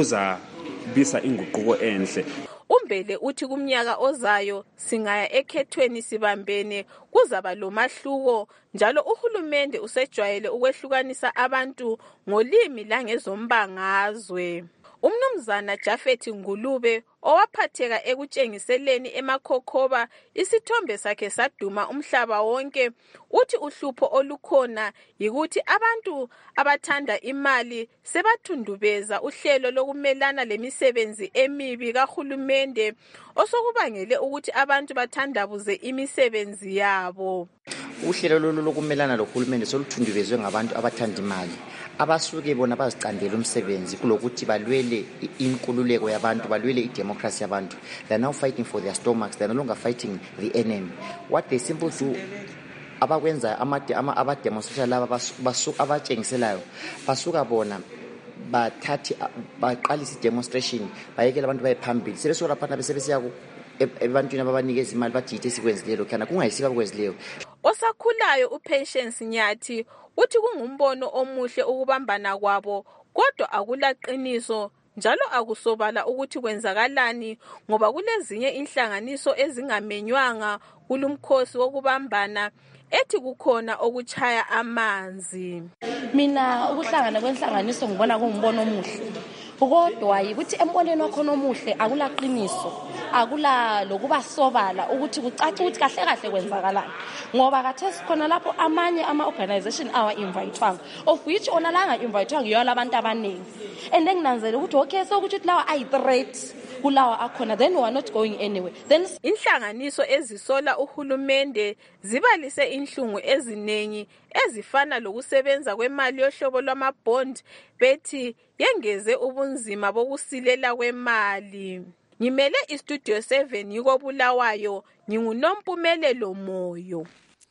kuzabisa inguquko enhle. Umbele uthi kumnyaka ozayo singaya ekhethweni sibambene kuzaba lomahluko njalo uhulumende usejwayele ukwehlukanisa abantu ngolimi langezombangazwe. Umnumzana Jafet Ngulube owaphatheka ekutshengiseleni eMakhokhoba isithombe sakhe saduma umhlaba wonke uthi uhlupho olukhona yikuthi abantu abathanda imali sebathundubeza uhlelo lokumelana lemisebenzi emibi kahulumende osokubangele ukuthi abantu bathandabuze imisebenzi yabo. Uhlelo lokumelana lohulumende soluthundubezwe ngabantu abathanda imali abasuke bona bazicandela umsebenzi kulokuthi balwele inkululeko yabantu, balwele idemocracy yabantu. They are now fighting for their stomachs. They are no longer fighting the enemy. What they simply do abakwenza ama-demonstration laba abatshengiselayo basuka bona bathathi baqalisa i-demonstration bayekela abantu baye phambili sebesuka lapha besebesiya ebantwini ababanikeza imali bathi yithi sikwenzilelo khana kungayisiba kwenzileyo. Osakhulayo uPatience Nyathi uthi kungumbono omuhle ukubambana kwabo kodwa akulaqiniso njalo akusobala ukuthi kwenzakalani ngoba kulezinye inhlanganiso ezingamenywanga kulumkhosi wokubambana ethi kukhona okuchaya amanzi. Mina ukuhlangana kwenhlanganiso ngibona kungumbono omuhle kodwa yikuthi emboneni wakho omuhle akulaqiniso akula lokuba sobala ukuthi kucace ukuthi kahle kahle kwenzakalani ngoba kathesi khona lapho amanye ama-organization awa-invitewanga of which ona la nga-invitewanga yiyo labantu abaningi and enginanzela ukuthi okay so ukuthi lawa ayi-threat kulawa akhona then we are not going anywhere. Then inhlanganiso ezisola uhulumende zibalise inhlungu eziningi ezifana lokusebenza kwemali yohlobo lwamabond bethi yengeze ubunzima bokusilela kwemali. Ngimele iStudio 7 yiko Bulawayo nginguNompumelelo Moyo.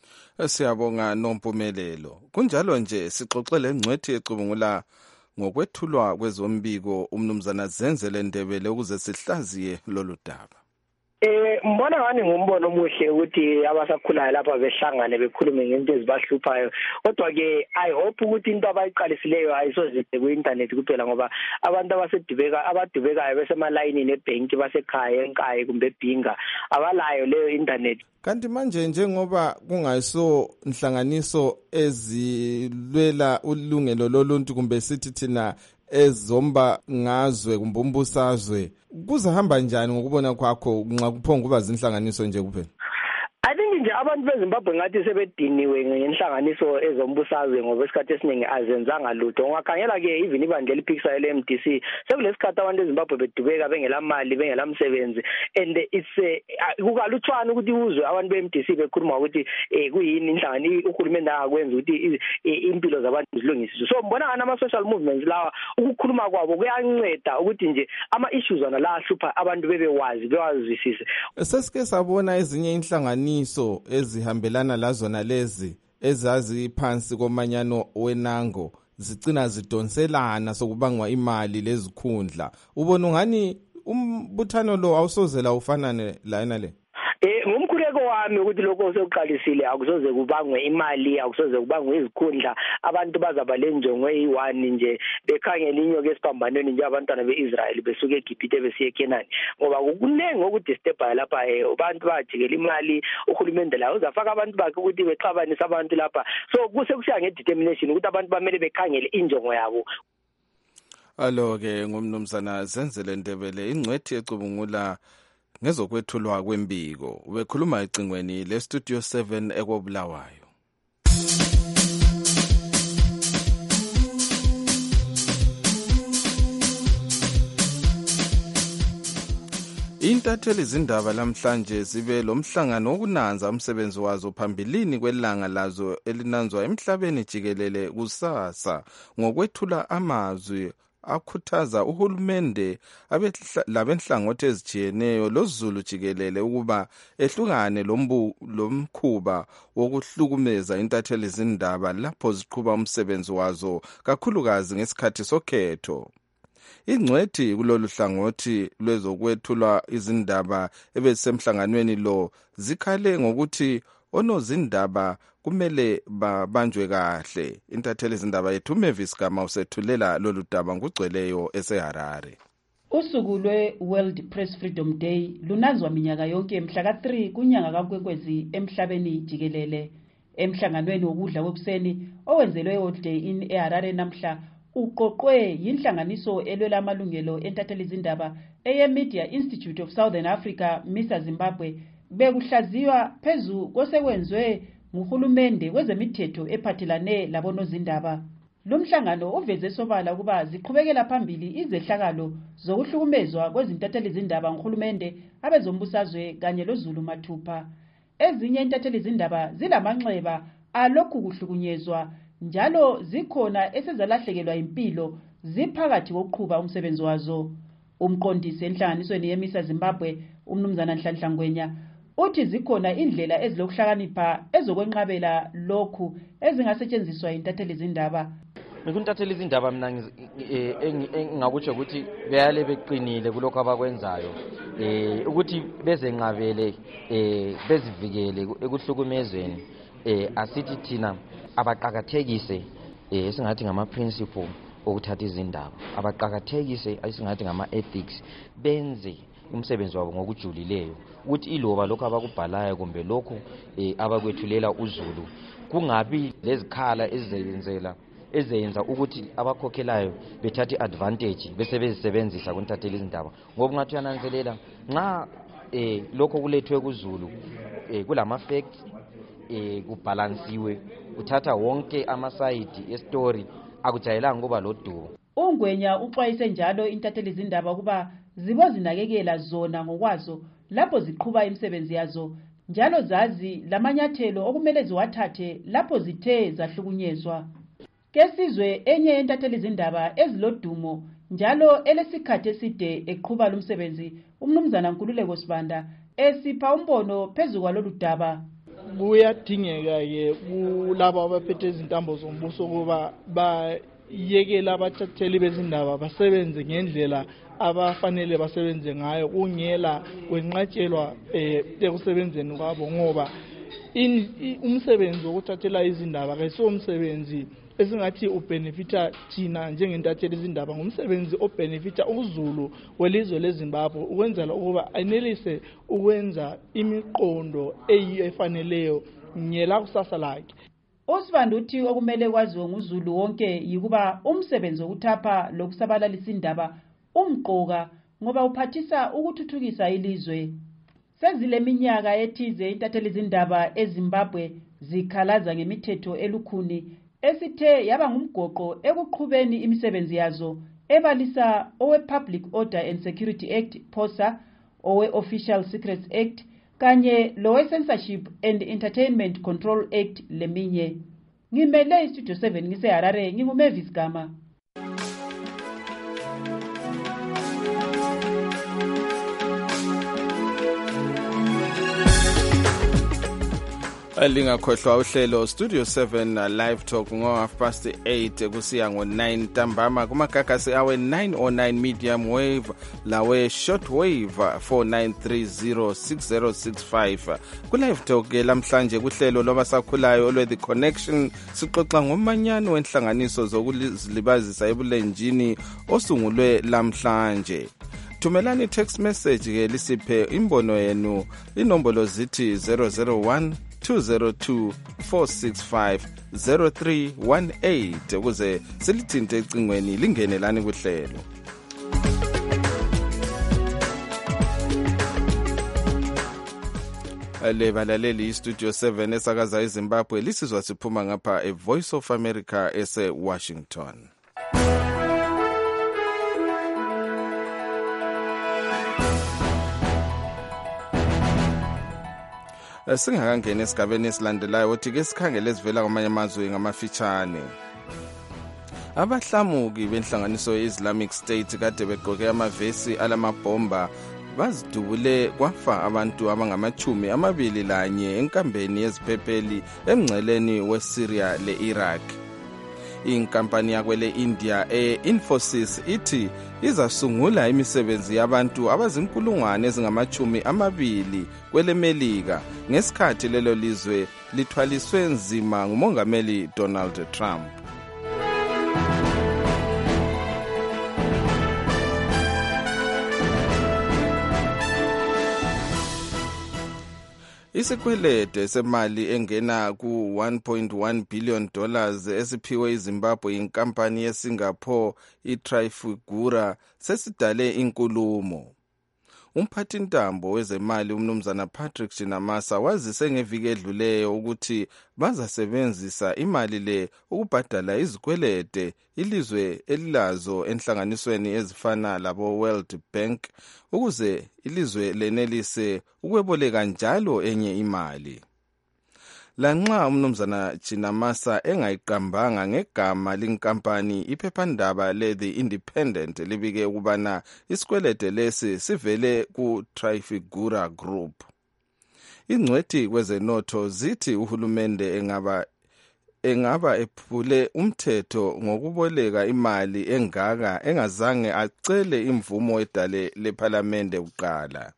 Siyabonga Nompumelelo. Kunjalo nje sixoxele engcwethi ecubungula ngokwethulwa kwezombiko umnumzana Zenzele Ndebele ukuze sihlaziye lolu daba. Mbona ngani ngumbono omuhle ukuthi abasakhulayo lapha behlangane bekhulume ngento ezibahluphayo kodwa ke I hope ukuthi into abayiqalisileyo ayisoze ku-internet kuphela ngoba abantu abadubekayo besemalayinini ebhenki basekhaya enkayi kumbe ebhinga abalayo leyo internet. Kanti manje njengoba kungayiso inhlanganiso ezilwela ulungelo loluntu kumbe sithi thina ezomba ngazwe kumbe umbusazwe kuzahamba njani ngokubona kwakho nxa kuphonga kuba zinhlanganiso nje kuphela? I think nje abantu beZimbabwe ngathi sebediniwe ngenhlanganiso ezombusazwe ngoba isikhathi esiningi azenzanga lutho. Ungakhangela ke even ibandla eliphikisa le-MDC sekulesikhathi abantu eZimbabwe bedubeka bengela mali bengela msebenzi and it's kukalutshwana ukuthi uzwe abantu be-MDC bekhuluma ukuthi kuyini inhlangano uhulumende akwenza ukuthi impilo zabantu zilungisiswe. So mbona ngana ama-social movements lawa ukukhuluma kwabo kuyanceda ukuthi nje ama-issues ana la ahlupha abantu bebewazi bewazwisise. Sesike sabona ezinye inhlanganiso ezihambelana lazona lezi ezazi phansi komanyano wenango zicina zidonselana sokubangwa imali lezikhundla. Ubona ngani umbuthano lo awusozela ufanane lana le? Ngumkhuleko wami ukuthi lokho sekuqalisile akusoze kubangwe imali akusoze kubangwe izikhundla abantu bazaba lenjongo eyi1 nje bekhangela inyoka esiphambanweni nje abantwana beIsrael besuke eGibhite besiye eKenani ngoba kunenge okudisturba lapha abantu bajikela imali uhulumende la uzafaka abantu bakhe ukuthi bexabanisa abantu lapha so kuse kusiya ngedetermination ukuthi abantu bamele bekhangele injongo yabo. Alo ke ngumnumzana Zenzele Ndebele ingcwethi ecubungula ngezokwethulwa kwembiko ubekhuluma ecingweni leStudio 7 ekobulawayo. Intatheli izindaba lamhlanje zibe lomhlangano wokunanza umsebenzi wazo phambilini kwelanga lazo elinanzwa emhlabeni jikelele kusasa ngokwethula amazwi akhuthaza uhulumende labenhlangothi ezitshiyeneyo lozulu jikelele ukuba ehlukane lomkhuba wokuhlukumeza intatheli zindaba lapho ziqhuba umsebenzi wazo kakhulukazi ngesikhathi sokhetho. Ingcwethi kulolu hlangothi lwezokwethula izindaba ebezisemhlanganweni lo zikhale ngokuthi onozindaba kumele babanjwe kahle. Intatheli izindaba yethu Mavis Gama usethulela lolu daba ngugcweleyo eseHarare. Usuku lwe-World Press Freedom Day lunazwa minyaka yonke mhla ka-3 kunyanga kaNkwenkwezi emhlabeni jikelele. Emhlanganweni wokudla kwekuseni owenzelwe eHoliday Inn eHarare namhla uqoqwe yinhlanganiso elwela amalungelo entatheli izindaba eyeMedia Institute of Southern Africa MISA Zimbabwe bekuhlaziywa phezu kosekwenzwe nguhulumende kwezemithetho ephathelane labonozindaba. Lumhlangano uveze sobala ukuba ziqhubekela phambili izehlakalo zokuhlukumezwa kwezintatheli izindaba nguhulumende abezombusazwe kanye lozulu mathupha. Ezinye intatheli izindaba zilamanxeba alokhu kuhlukunyezwa njalo zikhona esezalahlekelwa impilo ziphakathi kokuqhuba umsebenzi wazo. Umqondisi enhlanganisweni yeMISA Zimbabwe umnumzana Nhlanhla Ngwenya uthi zikhona indlela ezilokuhlakanipha ezokwenqabela lokhu ezingasetshenziswa intatheli izindaba. Intatheli izindaba mina engakutsho ukuthi beyale beqinile kulokho abakwenzayo ukuthi bezenqabele bezivikele ekuhlukumezweni asithi thina abaqhakathekise esingathi ngama principle okuthatha izindaba abaqhakathekise esingathi ngama ethics benze umsebenzi wabo ngokujulileyo ukuthi iloba lokho abakubhalayo kumbe lokho abakwethulela uzulu kungabi lezikhala ezenza ukuthi abakhokhelayo bethathe advantage bese bezisebenzisa kuntatheli izindaba ngoba ngathi uyananzelela nxa lokho kulethwe kuzulu kulama facts kubalansiwe uthatha wonke amasayidi estory akujayelanga kuba lodumo. Ungwenya uxwayise njalo intatheli izindaba kuba zibo zinakekela zona ngokwazo lapho ziqhuba imisebenzi yazo njalo zazi lamanyathelo okumele ziwathathe lapho zithe zahlukunyezwa. Kesizwe enye intatheli izindaba ezilodumo njalo elesikhathi eside eqhuba lumsebenzi umnumzana Nkululeko Sibanda esipha umbono phezu kwalolu daba. Kuyadingeka-ke kulabo abaphethe izintambo zombuso ukuba bayekela abathatheli bezindaba basebenze ngendlela abafanele basebenze ngayo kungela kwenqatshelwa ekusebenzeni kwabo ngoba umsebenzi wokuthathela izindaba kayisiwo umsebenzi esingathi ubenefita thina njengentatheli izindaba ngumsebenzi obenefita uzulu welizwe leZimbabwe ukwenzela ukuba anelise ukwenza imiqondo efaneleyo ngela kusasa lakhe. Osibanda uthi okumele kwaziwe nguzulu wonke yikuba umsebenzi wokuthapha lokusabalalisa indaba umqoka ngoba uphathisa ukuthuthukisa ilizwe. Sezile minyaka ethize intatheli izindaba eZimbabwe zikhalaza ngemithetho elukhuni esithe yaba ngumgoqo ekuqhubeni imisebenzi yazo ebalisa owe Public Order and Security Act POSA, owe Official Secrets Act kanye lowe Censorship and Entertainment Control Act leminye. Ngimele iStudio 7 ngiseHarare nginguMavis Gama. Lingakhohlwa uhlelo Studio 7 Live Talk ngo 8:30 kusiya ngo9 ntambama kumagagasi awe 909 medium wave lawe short wave 49306065. Ku Live Talk lamhlanje kuhlelo lobasakhulayo olwe The Connection sixoxa ngomanyano wenhlanganiso zokuzilibazisa ebulenjini osungulwe lamhlanje. Thumelani text message ke lisiphe imbono yenu inombolo zithi 001 202-465-0318 ukuze silithinte ecingweni lingenelani kuhlelo. Lebalaleli iStudio 7 esakaza eZimbabwe lisizwa siphuma ngapha eVoice of America ese-Washington. Singakangena esigabeni esilandelayo othi ke sikhangele esivela kwamanye amazwe ngamafitshane. Abahlamuki benhlanganiso ye-Islamic State kade begqoke amavesi alamabhomba bazidubule kwafa abantu abangama-21 enkambeni yeziphepheli emngceleni weSyria le-Iraq. Inkampani yakwele India Infosys ithi izasungula imisebenzi yabantu abazinkulungwane ezingama-20 kwele Melika ngesikhathi lelo lizwe lithwaliswe nzima ngumongameli Donald Trump. Isikwelede semali engena ku $1.1 billion esiphiwe iZimbabwe inkampani yeSingapore iTrafigura sesidale inkulumo. Umphathintambo wezemali umnumzana Patrick Chinamasa wazise ngeviki edluleyo ukuthi bazasebenzisa imali le ukubhadala izikwelede ilizwe elilazo enhlanganisweni ezifana labo World Bank ukuze ilizwe lenelise ukweboleka njalo enye imali. Lanxa umnumzana Chinamasa engayiqambanga ngegama lenkampani, iphephandaba le-The Independent libike ukubana isikwelede lesi sivele ku-Trafigura Group. Ingcwethi kwezenotho zithi uhulumende engaba ephule umthetho ngokuboleka imali engaka engazange acele imvumo edale lephalamende kuqala.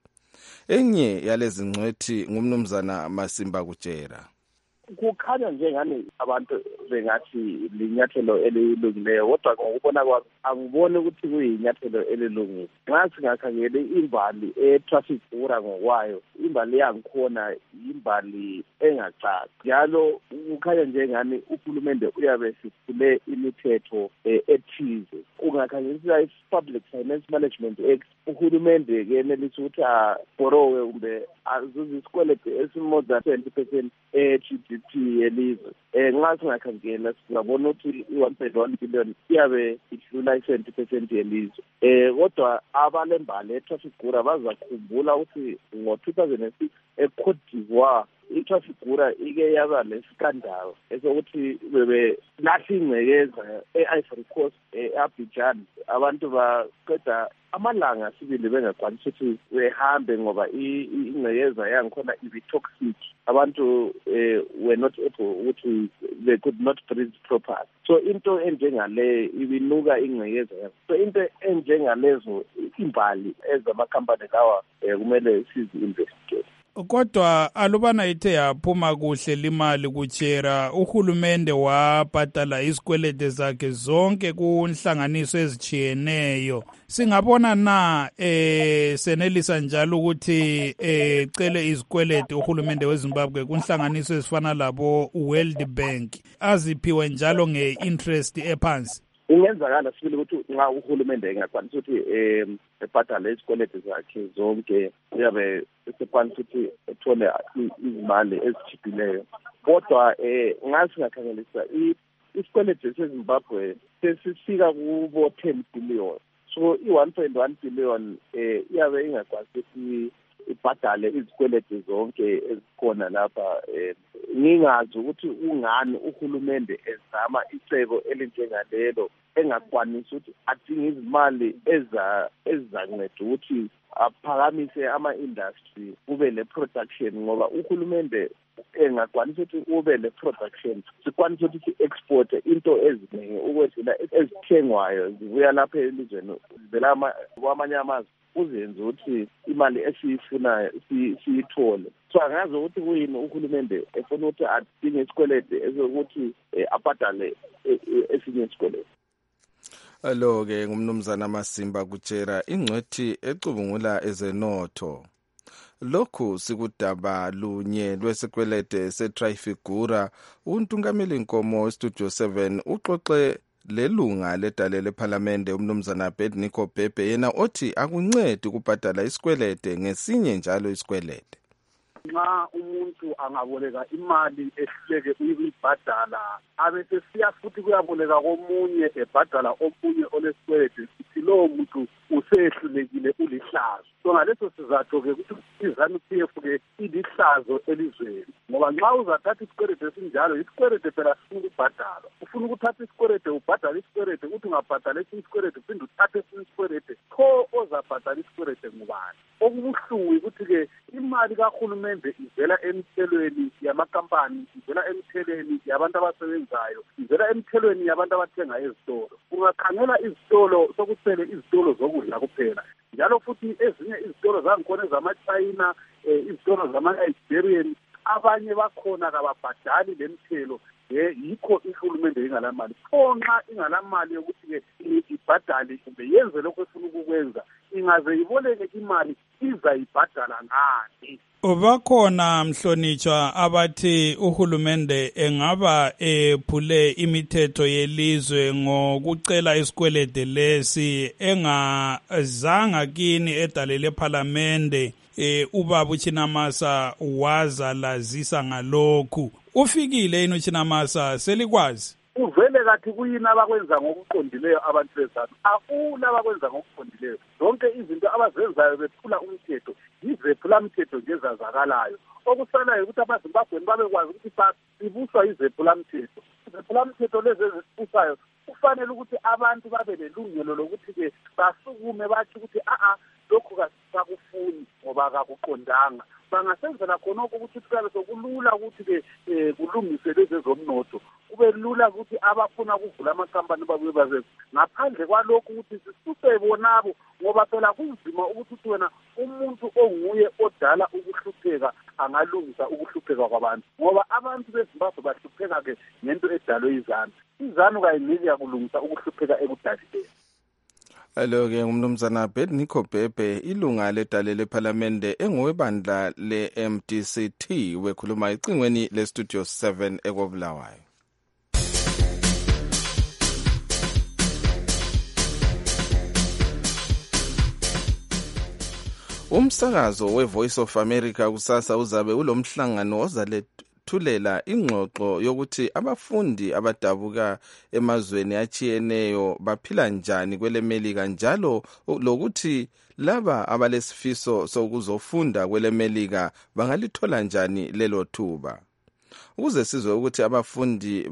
Enye yalezi ngcwethi ngumnumzana Masimba Kutshera. Kukhanya njengani abantu bengathi linyathelo elilungileyo, kodwa ngokubona kwami angiboni ukuthi kuyinyathelo elilungile. Nxa singakhangele imbali eTrafigura ngokwayo, imbali yangikhona imbali engacaci. Njalo kukhanya njengani uhulumende uyabe siphule imithetho ethize. Ungakhangelisisa i-Public Finance Management Act, uhulumende kenelisa ukuthi aborowe kumbe azuze isikwelede esi-more than 20% GDP yelizwe. Nxa singakhangela singabona ukuthi i-1.1 billion iyabe idlula i-20% yelizwe. Kodwa abalembali eTrafigura bazakhumbula ukuthi ngo-2006 eCote d'Ivoire iTrafigura ike yaba lesikandalo esokuthi bebelahla ingcekeza e-Ivory Coast, e-Abidjan. Abantu baqeda amalanga sibili bengakwanisi ukuthi behambe ngoba ingcekeza yangikhona ibi-toxic. Abantu were not able ukuthi they could not breathe properly. So into enjengale ibinuka ingcekeza. So into enjengalezo imbali ezamakhampani lawa kumele sizi-investigate. Kodwa alubana ithe yaphuma kuhle limali Kutshera, uhulumende wabhadala izikwelede zakhe zonke kunhlanganiso ezichiyeneyo. Singabona na senelisa njalo ukuthi cele izikwelede uhulumende weZimbabwe kunhlanganiso ezifana labo World Bank aziphiwe njalo nge-interest ephansi? Ingenzakala sibili ukuthi nxa uhulumende engakwanisa ukuthi ebhadale izikwelede zakhe zonke uyabe esekwanisa ukuthi ethole izimali ezitshiphileyo. Kodwa nxa singakhangelisa isikwelede seZimbabwe sesifika kubo 10 billion. So i-1.1 billion iyabe ingakwanisi ukuthi ibhadale izikwelede zonke ezikhona lapha. Ngingazi ukuthi ungani uhulumende ezama icebo elinjengalelo engakwanisi ukuthi adinge izimali ezizanceda ukuthi aphakamise ama-industry kube le-production, ngoba uhulumende engakwanisa ukuthi kube le-production sikwanisa ukuthi si-export into eziningi ukwedlula ezithengwayo zibuya lapha elizweni zivela kwamanye amazwe uzenze ukuthi imali esiyifunayo siyithole. So angazi ukuthi kuyini uhulumende efuna ukuthi adinge isikwelede esokuthi abhadale esinye isikwelede. Alo-ke ngumnumzana Masimba Kutshera, ingcwethi ecubungula ezenotho. Lokhu sikudaba lunye lwesikwelede seTrafigura. Untungameli Nkomo Studio 7 uxoxe lelunga ledale lephalamende umnumzana Bednico Bhebhe, yena othi akuncedi ukubhadala isikwelede ngesinye njalo isikwelede. Nxa umuntu angaboleka imali ehluleke ukuyibhadala abese siya futhi kuyaboleka komunye ebhadala omunye olesikwelede, sithi lowo muntu usehlulekile ulihlazo. So ngaleso sizatho-ke ukuthi iZANU-PF-ke ilihlazo elizweni, ngoba nxa uzathatha isikwelede esinjalo isikwelede phela sifuna ukubhadala. ufuna ukuthatha isikwelede ubhadala isikwelede ukuthi ungabhadala esinye isikwelede uphinde uthathe esinye isikwelede pho ozabhadala isikwelede ngubani. Okubuhlungu ukuthi-ke imali kahulumende ivela emithelweni yamakampani, ivela emithelweni yabantu abasebenzayo, ivela emithelweni yabantu abathenga ezitolo. Ungakhangela izitolo sokusele izitolo zokudla kuphela, njalo futhi ezinye izitolo zangikhona ezama-China, izitolo zama-Nigerian, abanye bakhona kababhadali le mthelo. Yikho ihulumende ingalamali. Pho nxa ingalamali yokuthi-ke ibhadale kumbe yenze lokho efuna ukukwenza, ingaze iboleke imali izayibhadala ngani? Bakhona mhlonitshwa abathi uhulumende engaba ephule imithetho yelizwe ngokucela isikwelede lesi engazanga kini edalele parliamente. Ubaba uChinamasa wazalazisa ngalokhu. Ufikile yini uChinamasa, selikwazi? Uvele kathi kuyini abakwenza ngokuqondileyo abantu bezanu? Akula abakwenza ngokuqondileyo. Zonke izinto abazenzayo bephula umthetho, yizephulamthetho nje ezazakalayo. Okusalayo ukuthi abaZimbabweni babekwazi ukuthi sibuswa yizephulamthetho. Izephulamthetho lezi ezibusayo kufanele ukuthi abantu babe lelungelo lokuthi-ke basukume bathi ukuthi lokhu kasakufuni ngoba kakuqondanga. Bangasenzela khonokho ukuthi kuqale sokulula ukuthi-ke kulungiswe lezi ezomnotho. Kube lula ukuthi abafuna ukuvula amakampani babuye bazenze. Ngaphandle kwalokhu ukuthi sisuse bonabo, ngoba phela kunzima ukuthi wena umuntu onguye odala ukuhlupheka angalungisa ukuhlupheka kwabantu, ngoba abantu beZimbabwe bahlupheka-ke ngento edalwe izanu. Izanu kayingeke yakulungisa ukuhlupheka ekudalileni. Alo-ke umnumzana Bednicko Bhebhe, ilunga ledale lephalamende engowebandla le-MDC-T, wekhuluma ecingweni le-Studio 7 ekobulawayo. Umsakazo we-Voice of America kusasa uzabe ulomhlangano ozalethulela ingxoxo yokuthi abafundi abadabuka emazweni atshiyeneyo baphila njani kwele Melika, njalo lokuthi laba abalesifiso sokuzofunda kwele Melika bangalithola njani lelo thuba. Ukuze sizwe ukuthi abafundi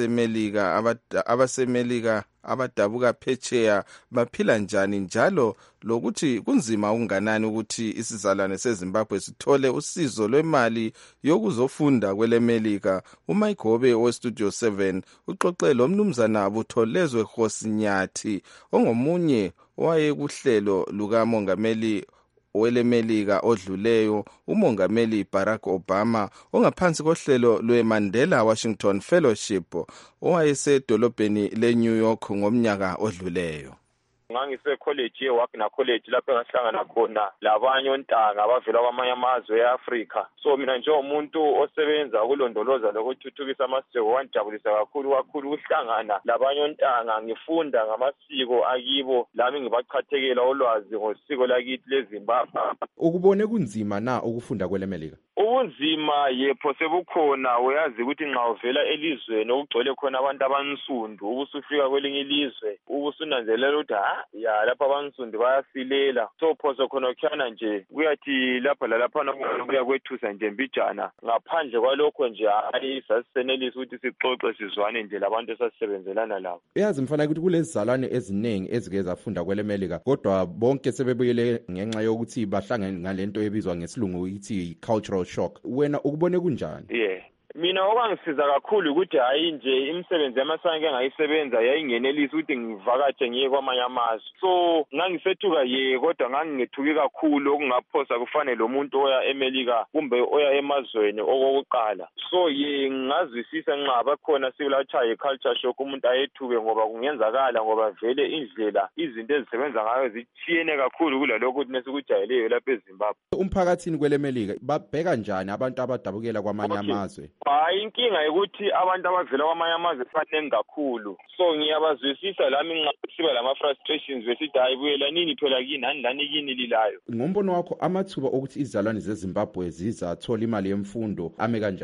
abasemelika abadabuka phetsheya baphila njani, njalo lokuthi kunzima okunganani ukuthi isizalwane seZimbabwe sithole usizo lwemali yokuzofunda kwele Melika, uMike Hobe weStudio 7 uxoxe lo mnumzana Butholezwe Khosinyathi ongomunye owayekuhlelo lukamongameli wele Melika odluleyo, umongameli Barack Obama, ongaphansi kohlelo lwe-Mandela Washington Fellowship, owayesedolobheni le-New York ngomnyaka odluleyo. Ngangise-college ye-Wagner College lapho engahlangana khona labanye ontanga abavela kwamanye amazwe e-Afrika. So mina njengomuntu osebenza ukulondoloza lokuthuthukisa amasiko wangijabulisa kakhulu ukuhlangana labanye ontanga, ngifunda ngamasiko akibo, lami ngibachathekela ulwazi ngosiko lakithi leZimbabwe. Ukubone kunzima na ukufunda kwele Melika? Ubunzima yepho sebukhona, uyazi ukuthi nxa uvela elizweni okugcwele khona abantu abansundu ubusufika kwelinye ilizwe ubusunanzelela ukuthi lapha abansundu bayasilela, so phoso khona kukhana nje kuyathi lapha lalaphana kuya kwethusa nje mbijana. Ngaphandle kwalokho nje sasisenelisa ukuthi sixoxe sizwane nje labantu esasisebenzelana labo. Uyazi mfana ukuthi kulezizalwane eziningi ezike zafunda kwele Melika, kodwa bonke sebebuyele ngenxa yokuthi bahlangene ngalento ebizwa ngesilungu ukuthi cultural shock. Wena ukubone kunjani? Mina okwangisiza kakhulu ukuthi hayi nje imisebenzi yamasanke engayisebenza yayingenelisa ukuthi ngivakatshe ngiye kwamanye amazwe. So ngangisethuka kodwa ngangingethuki kakhulu okungaphosa kufane lo muntu oya eMelika kumbe oya emazweni okokuqala. So ngingazwisisa nxa bakhona sibulachaye culture shock umuntu ayethuke, ngoba kungenzakala ngoba vele indlela izinto ezisebenza ngayo zithiyene kakhulu kulalokho ukuthi nesikujayeleyo lapha eZimbabwe. Umphakathini kwele Melika babheka njani abantu abadabukela kwamanye amazwe? Hayi, inkinga ukuthi abantu abavela kwamanye amazwe baningi kakhulu. So ngiyabazwisisa lami nxa siba lama-frustrations besithi hayi buyela nini phela kini, anilani kini lilayo. Ngombono wakho amathuba okuthi izizalwane zeZimbabwe zizathola imali yemfundo ame kanjani?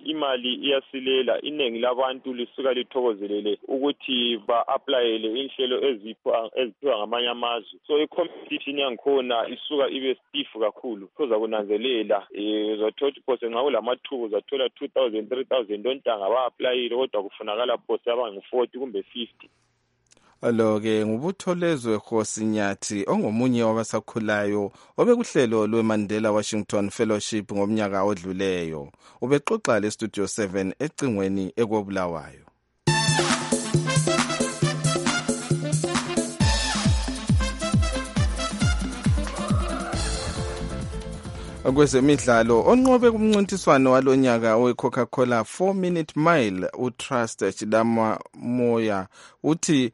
imali iyasilela, iningi labantu lisuka lithokozelele ukuthi ba-aplayele inhlelo eziphiwa ngamanye amazwe. So i-competition yangikhona isuka ibe stiff kakhulu. Kuza kunanzelela uzathola phose nxa kulamathuba uzathola 2,000 3,000 ontanga ba-aplayile kodwa kufunakala phose abangu-40 kumbe 50. Alo-ke ngubutholezwe Khosinyathi ongomunye wabasakhulayo obekuhlelo lwe-Mandela Washington Fellowship ngomnyaka odluleyo. Ubexoxa le-Studio 7 ecingweni ekobulawayo. Kwezemidlalo onqobe kumncintiswano walonyaka we-Coca-Cola 4-Minute Mile uTrust Chidama Moya uthi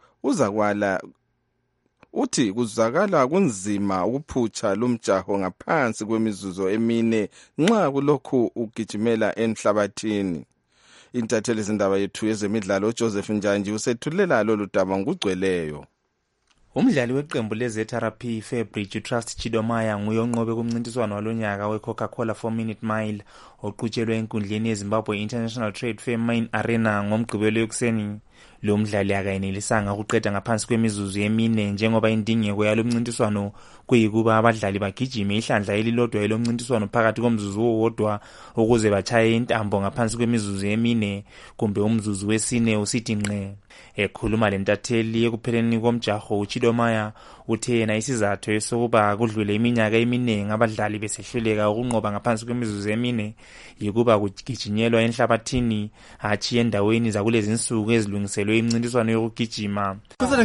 kuzakala kunzima ukuphutsha lumjaho ngaphansi kwemizuzu emine nxa kulokhu ugijimela enhlabathini. Intatheli izindaba yethu yezemidlalo uJoseph Njanji usethulela lolu daba ngugcweleyo. Umdlali weqembu leZRP Fairbrigde Trust Chidomaya nguye onqobe kumncintiswano walonyaka we-Coca-Cola 4-Minute Mile oqhutshelwe enkundleni yeZimbabwe International Trade Fair Main Arena ngomgqibelo yokuseni. Lo mdlali akayenelisanga ukuqeda ngaphansi kwemizuzu emine njengoba indingeko yalo mncintiswano kuyikuba abadlali bagijime ihlandla elilodwa elomncintiswano phakathi komzuzu owodwa ukuze bachaye intambo ngaphansi kwemizuzu emine kumbe umzuzu wesine usithi nqe. Ekhuluma lentatheli ekupheleni komjaho uChidomaya uthe yena isizathu esokuba kudlule iminyaka eminingi abadlali besehluleka ukunqoba ngaphansi kwemizuzu emine yikuba kugijinyelwa enhlabathini hatshi endaweni zakulezi insuku ezilungiselwe imncintiswano yokugijima.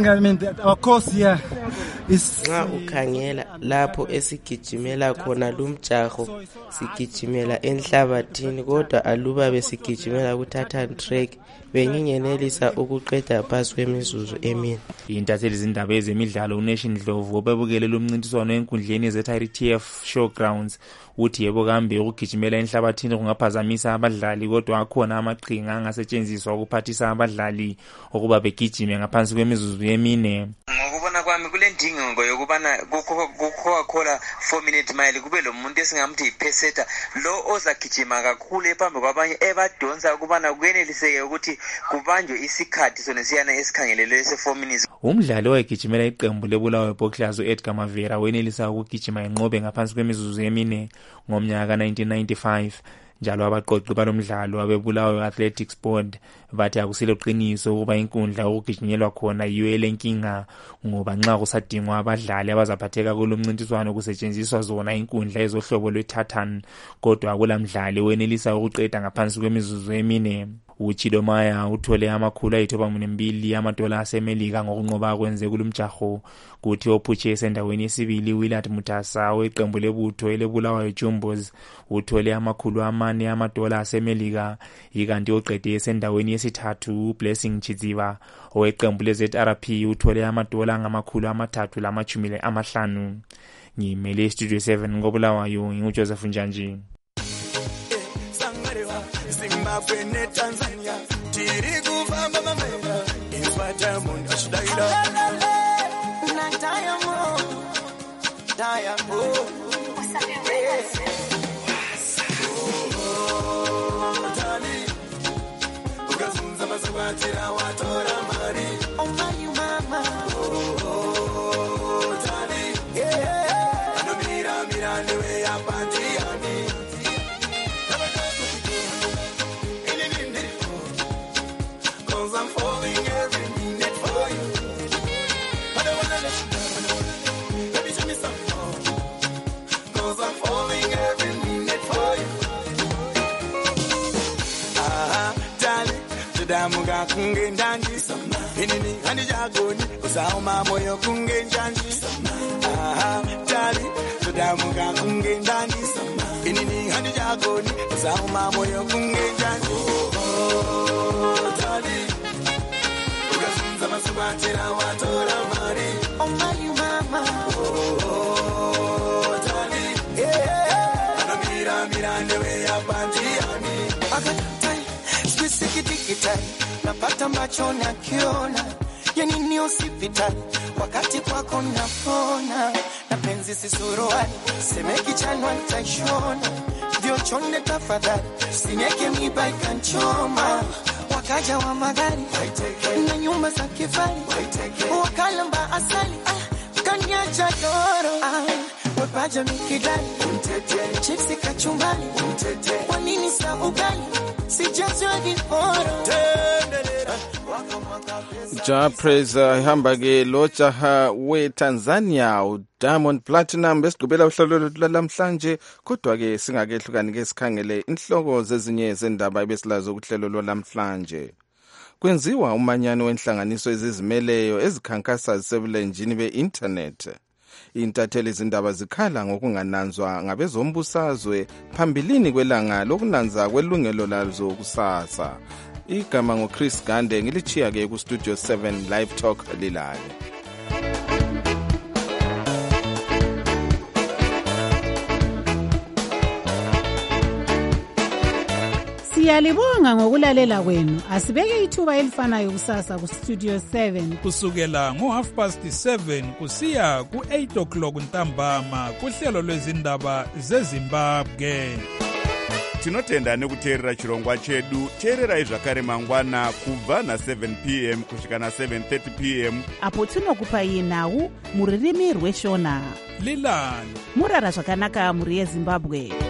Nxa ukhangela lapho esigijimela khona lumjaho sigijimela enhlabathini kodwa aluba besigijimela ku-tartan track bengingenelisa ukuqeda phansi kwemizuzu emine. Intatheli izindaba ezemidlalo uNation Ndlovu obebukele lo mncintiswano enkundleni ze-TRTF Showgrounds uthi yebo kambe ukugijimela enhlabathini kungaphazamisa abadlali kodwa akhona amaqhinga angasetshenziswa ukuphathisa abadlali ukuba begijime ngaphansi kwemizuzu emine. Ngokubona kwami kule ndingo yokubana ku-Coca-Cola 4-Minute Mile kube lo muntu esingamthi yi-peseta lo ozagijima kakhulu ephambi kwabanye ebadonsa ukubana kuyeneliseke ukuthi kubanjwe isikhathi sona siyana esikhangelelwe se-4 minutes. Umdlali owayegijimela iqembu lebulawayo Boclays uEdgar Mavera wenelisa ukugijima enqobe ngaphansi kwemizuzu emine ngomnyaka 1995. Njalo abaqoqi balomdlalo abebulawayo Athletics Board bathi akusilo qiniso ukuba inkundla okugijinyelwa khona yiyo elenkinga ngoba nxa kusadingwa abadlali abazaphatheka kulomncintiswano kusetshenziswa zona inkundla ezohlobo lwe-tartan kodwa akulamdlali wenelisa ukuqeda ngaphansi kwemizuzu emine. uChidomaya uthole amakhulu $92 amadola asemelika ngokunqoba kwenze kulumjaho kuthi ophutshe esendaweni yesibili Willard Mutasa weqembu lebutho elebulawayo Jumbos uthole amakhulu $4 amadola asemelika ikanti oqede esendaweni yesithathu Blessing Chidziva oweqembu leZRP uthole amadola ngamakhulu $350. Ngimele Studio 7 ngobulawayo nguJoseph Njanji. Zimbabwe ne Tanzania tiri kufamba mamera Ifa Diamond ashidaira na Diamond Tali ukazunza masabatira watora mari omayu mama Tali anomira newe yapandiani I'm falling every minute for you. I don't wanna let you down. Let me show me some more. Cause I'm falling every minute for you. Darling, Chidamuga kunge ndanji. Inini hani jagoni, usauma moyo kunge njanji. Darling, Chidamuga kunge ndanji. Inini hani jagoni, usauma moyo kunge njanji. Darling, Batira watora mari omayu mama Tali anomira newe yapandiani akatai spesikitai napata macho na kiona yani ni usipita wakati kwako napona na penzi sisuruani semeki chanwa nitashona hivyo chonde tafadhali, sineke miba ikanchoma. Wakaja wa magari na nyumba za kifahari, wakalamba asali kanyacha doro. Wepaja mikidali chipsi kachumbani, kwa nini sa ugali sijazwa viporo. Ja praise ihamba ke lo jaha weTanzania Diamond Platinum besigqibela uhlelo lamhlanje, kodwa ke singakehlukani ke sikhangele inhloko zezinye zendaba ebesilazo kuhlelo lo lamhlanje. Kwenziwa umanyano wenhlanganiso ezizimeleyo ezikhankasa zisebulenjini be-internet. Intatheli izindaba zikhala ngokungananzwa ngabezombusazwe phambilini kwelanga lokunanza kwelungelo lazo kusasa. Igama ngoChris Gande, ngilichiya ke ku Studio 7 Live Talk lilale. Siyalibonga ngokulalela kwenu. Asibeke ithuba elifanayo kusasa ku Studio 7 kusukela ngo7:30 kusiya ku8:00 ntambama kuhlelo lwezindaba zeZimbabwe. Tinotenda nekuteerera chirongwa chedu. Teererai zvakare mangwana kubva na7 p.m. kusvika na7:30 p.m. apo tinokupai nhau muririmi rweshona. Lilani murara zvakanaka muri yeZimbabwe.